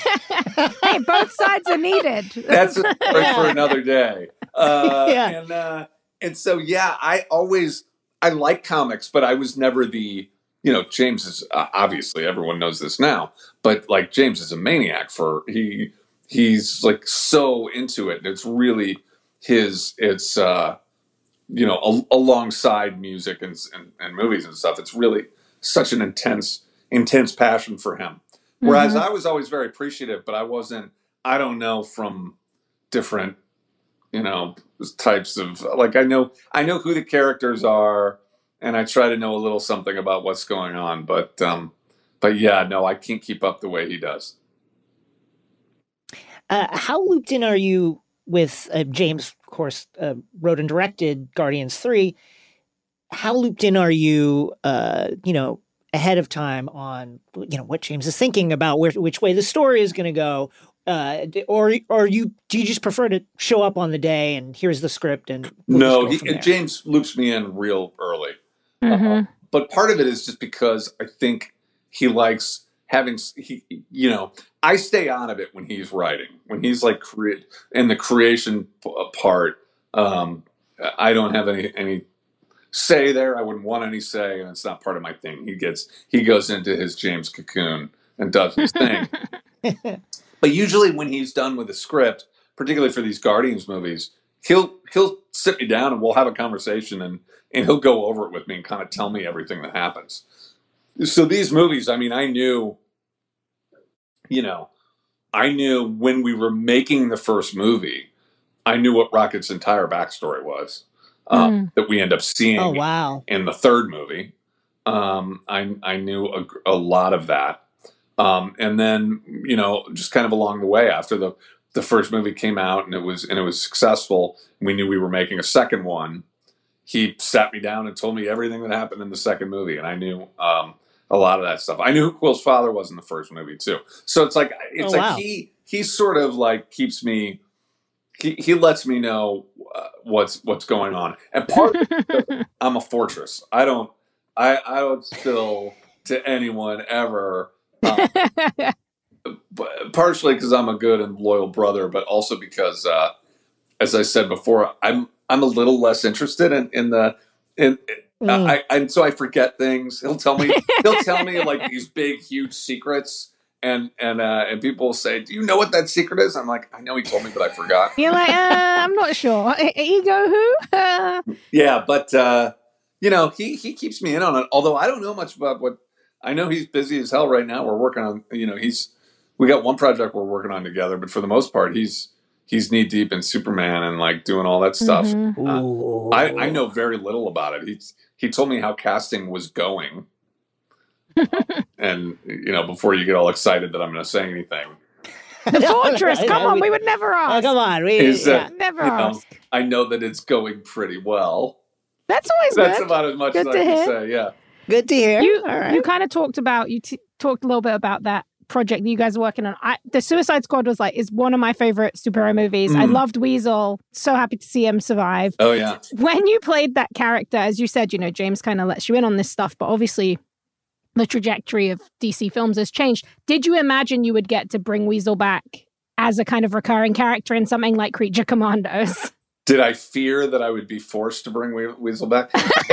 Hey, both sides are needed. That's a story for another day. Uh, Yeah. And uh, and so yeah, I always I like comics, but I was never the you know James is uh, obviously everyone knows this now, but like James is a maniac for he he's like so into it. It's really his. It's uh, you know a, alongside music and, and and movies and stuff. It's really such an intense intense passion for him. Whereas I was always very appreciative, but I wasn't, I don't know from different, you know, types of, like, I know, I know who the characters are, and I try to know a little something about what's going on. But, um, but yeah, no, I can't keep up the way he does. Uh, how looped in are you with uh, James, of course, uh, wrote and directed Guardians three. How looped in are you, uh, you know, ahead of time on, you know, what James is thinking about, where, which way the story is going to go, uh, or or you do you just prefer to show up on the day and here's the script and we'll no, just go he, from there? James loops me in real early, Mm-hmm. uh, but part of it is just because I think he likes having he, you know, I stay on of it when he's writing, when he's like create in the creation part. Um, I don't have any any. say there. I wouldn't want any say, and it's not part of my thing. He gets he goes into his James cocoon and does his thing. But usually when he's done with a script, particularly for these Guardians movies, he'll he'll sit me down and we'll have a conversation and, and he'll go over it with me and kind of tell me everything that happens. So these movies, I mean, I knew, you know, I knew when we were making the first movie, I knew what Rocket's entire backstory was uh, mm. that we end up seeing oh, wow. in the third movie. Um, I, I knew a, a lot of that. Um, and then, you know, just kind of along the way after the, the first movie came out and it was, and it was successful, we knew we were making a second one. He sat me down and told me everything that happened in the second movie. And I knew, um, a lot of that stuff. I knew who Quill's father was in the first movie too. So it's like, it's oh, like wow. he, he sort of like keeps me, he, he lets me know uh, what's, what's going on. And part of it, I'm a fortress. I don't, I, I don't spill to anyone ever. Um, but partially because I'm a good and loyal brother, but also because, uh, as I said before, I'm, I'm a little less interested in, in the, in, Mm. I, I, and so I forget things. He'll tell me, he'll tell me like these big, huge secrets. And, and, uh, and people will say, do you know what that secret is? I'm like, I know he told me, but I forgot. You're like, uh, I'm not sure. Ego who? Uh. Yeah. But, uh, you know, he, he keeps me in on it. Although I don't know much about what, I know he's busy as hell right now. We're working on, you know, he's, we got one project we're working on together, but for the most part, he's, he's knee deep in Superman and like doing all that stuff. Mm-hmm. Uh, I, I know very little about it. He's, He told me how casting was going. And, you know, before you get all excited that I'm going to say anything. The Fortress, come on, we would never ask. Oh, come on, we is yeah. that, never you know, ask. I know that it's going pretty well. That's always That's good. about as much Good as to I can hear. say, yeah. Good to hear. You, all right. you kind of talked about, you t- talked a little bit about that project that you guys are working on. I, the Suicide Squad was like, is one of my favorite superhero movies. Mm. I loved Weasel. So happy to see him survive. Oh, yeah. When you played that character, as you said, you know, James kind of lets you in on this stuff, but obviously the trajectory of D C films has changed. Did you imagine you would get to bring Weasel back as a kind of recurring character in something like Creature Commandos? Did I fear that I would be forced to bring we- Weasel back?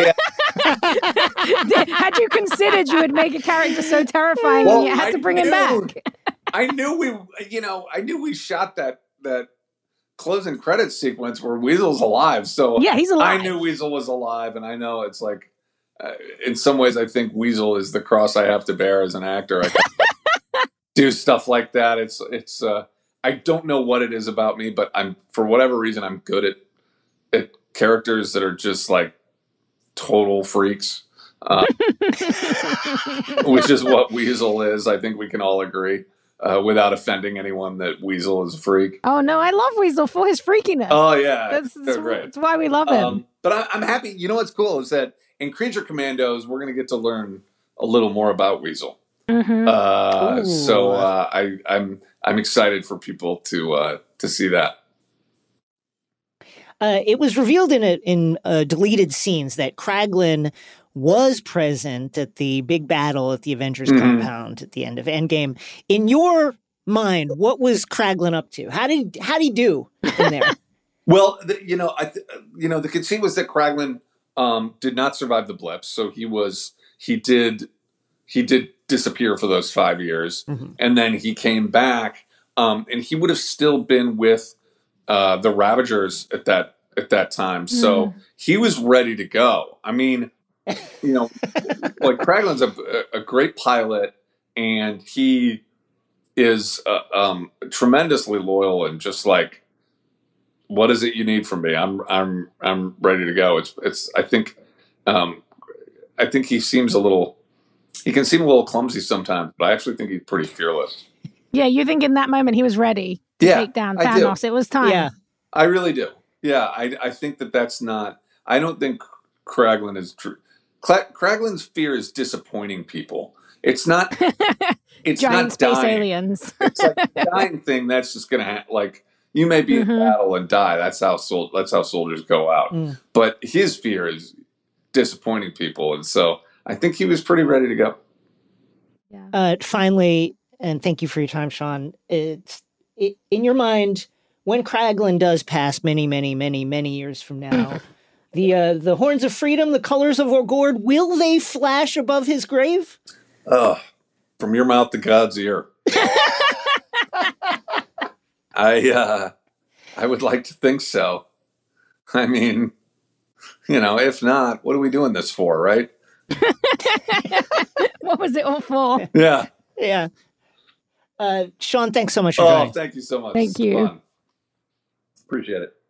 Had you considered you would make a character so terrifying well, and you had I to bring knew, him back? I knew we, you know, I knew we shot that that closing credits sequence where Weasel's alive. So yeah, he's alive. I knew Weasel was alive, and I know it's like, uh, in some ways, I think Weasel is the cross I have to bear as an actor. I do stuff like that. It's it's. Uh, I don't know what it is about me, but I'm for whatever reason I'm good at at characters that are just like total freaks, uh, which is what Weasel is. I think we can all agree, uh, without offending anyone, that Weasel is a freak. Oh no, I love Weasel for his freakiness. Oh yeah, that's, they're that's, great. That's why we love him. Um, but I, I'm happy. You know what's cool is that in Creature Commandos, we're going to get to learn a little more about Weasel. Mm-hmm. Uh, so uh, I, I'm I'm excited for people to uh, to see that. Uh, it was revealed in a, in uh, deleted scenes that Kraglin was present at the big battle at the Avengers mm-hmm. compound at the end of Endgame. In your mind, what was Kraglin up to? How did how did he do in there? Well, the, you know, I th- you know the conceit was that Kraglin um, did not survive the blip, so he was he did he did disappear for those five years, mm-hmm. and then he came back, um, and he would have still been with uh, the Ravagers at that at that time. Mm. So he was ready to go. I mean, you know, like Kraglin's a, a great pilot, and he is uh, um, tremendously loyal and just like, what is it you need from me? I'm I'm I'm ready to go. It's it's. I think um, I think he seems a little. He can seem a little clumsy sometimes, but I actually think he's pretty fearless. Yeah, you think in that moment he was ready to yeah, take down Thanos. It was time. Yeah, I really do. Yeah, I I think that that's not. I don't think Kraglin is true. Kraglin's fear is disappointing people. It's not. It's giant not space dying. aliens. It's like a dying thing. That's just gonna ha- like you may be mm-hmm. in battle and die. That's how sol- That's how soldiers go out. Mm. But his fear is disappointing people, and so I think he was pretty ready to go. Yeah. Uh, finally, and thank you for your time, Sean. It's it, in your mind when Kraglin does pass many, many, many, many years from now. the uh, the horns of freedom, the colors of Orgord, will they flash above his grave? Oh, from your mouth to God's ear. I uh, I would like to think so. I mean, you know, if not, what are we doing this for, right? What was it all for? Yeah. Yeah. Uh, Sean, thanks so much for oh, joining. thank you so much. Thank It's you. fun. Appreciate it.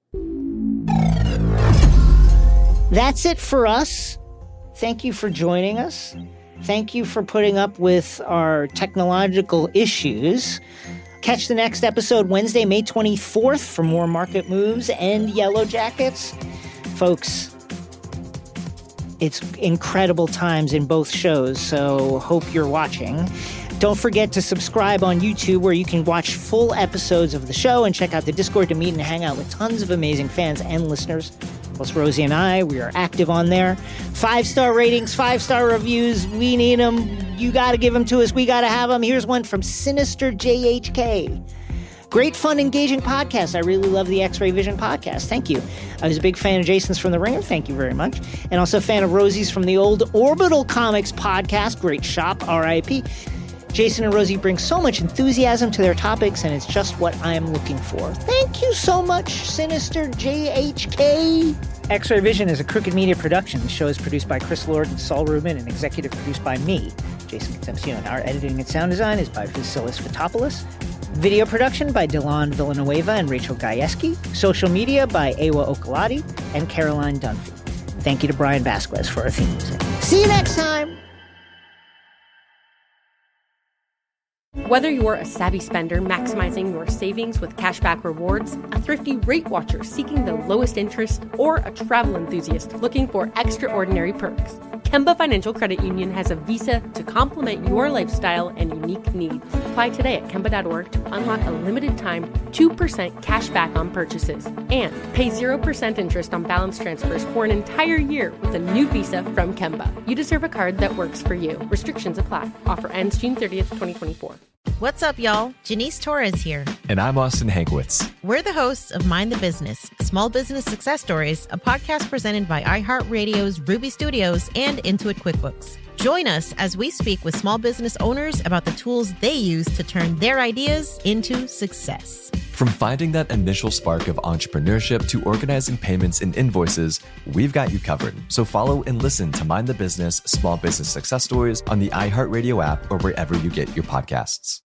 That's it for us. Thank you for joining us. Thank you for putting up with our technological issues. Catch the next episode Wednesday, May twenty-fourth for more market moves and Yellow Jackets. Folks, it's incredible times in both shows, so hope you're watching. Don't forget to subscribe on YouTube, where you can watch full episodes of the show and check out the Discord to meet and hang out with tons of amazing fans and listeners. Plus, Rosie and I, we are active on there. Five-star ratings, five-star reviews. We need them. You got to give them to us. We got to have them. Here's one from Sinister J H K. Great, fun, engaging podcast. I really love the X-Ray Vision podcast. Thank you. I was a big fan of Jason's from The Ringer. Thank you very much. And also a fan of Rosie's from the old Orbital Comics podcast. Great shop, R I P Jason and Rosie bring so much enthusiasm to their topics, and it's just what I'm looking for. Thank you so much, Sinister J H K. X-Ray Vision is a Crooked Media production. The show is produced by Chris Lord and Saul Rubin and executive produced by me, Jason Concepcion. Our editing and sound design is by Vasilis Fotopoulos. Video production by Dylan Villanueva and Rachel Gajewski. Social media by Ewa Okalati and Caroline Dunphy. Thank you to Brian Vasquez for our theme music. See you next time! Whether you're a savvy spender maximizing your savings with cashback rewards, a thrifty rate watcher seeking the lowest interest, or a travel enthusiast looking for extraordinary perks, Kemba Financial Credit Union has a visa to complement your lifestyle and unique needs. Apply today at Kemba dot org to unlock a limited time two percent cash back on purchases and pay zero percent interest on balance transfers for an entire year with a new visa from Kemba. You deserve a card that works for you. Restrictions apply. Offer ends June thirtieth, twenty twenty-four. What's up, y'all? Janice Torres here. And I'm Austin Hankwitz. We're the hosts of Mind the Business, Small Business Success Stories, a podcast presented by iHeartRadio's Ruby Studios and Intuit QuickBooks. Join us as we speak with small business owners about the tools they use to turn their ideas into success. From finding that initial spark of entrepreneurship to organizing payments and invoices, we've got you covered. So follow and listen to Mind the Business Small Business Success Stories on the iHeartRadio app or wherever you get your podcasts.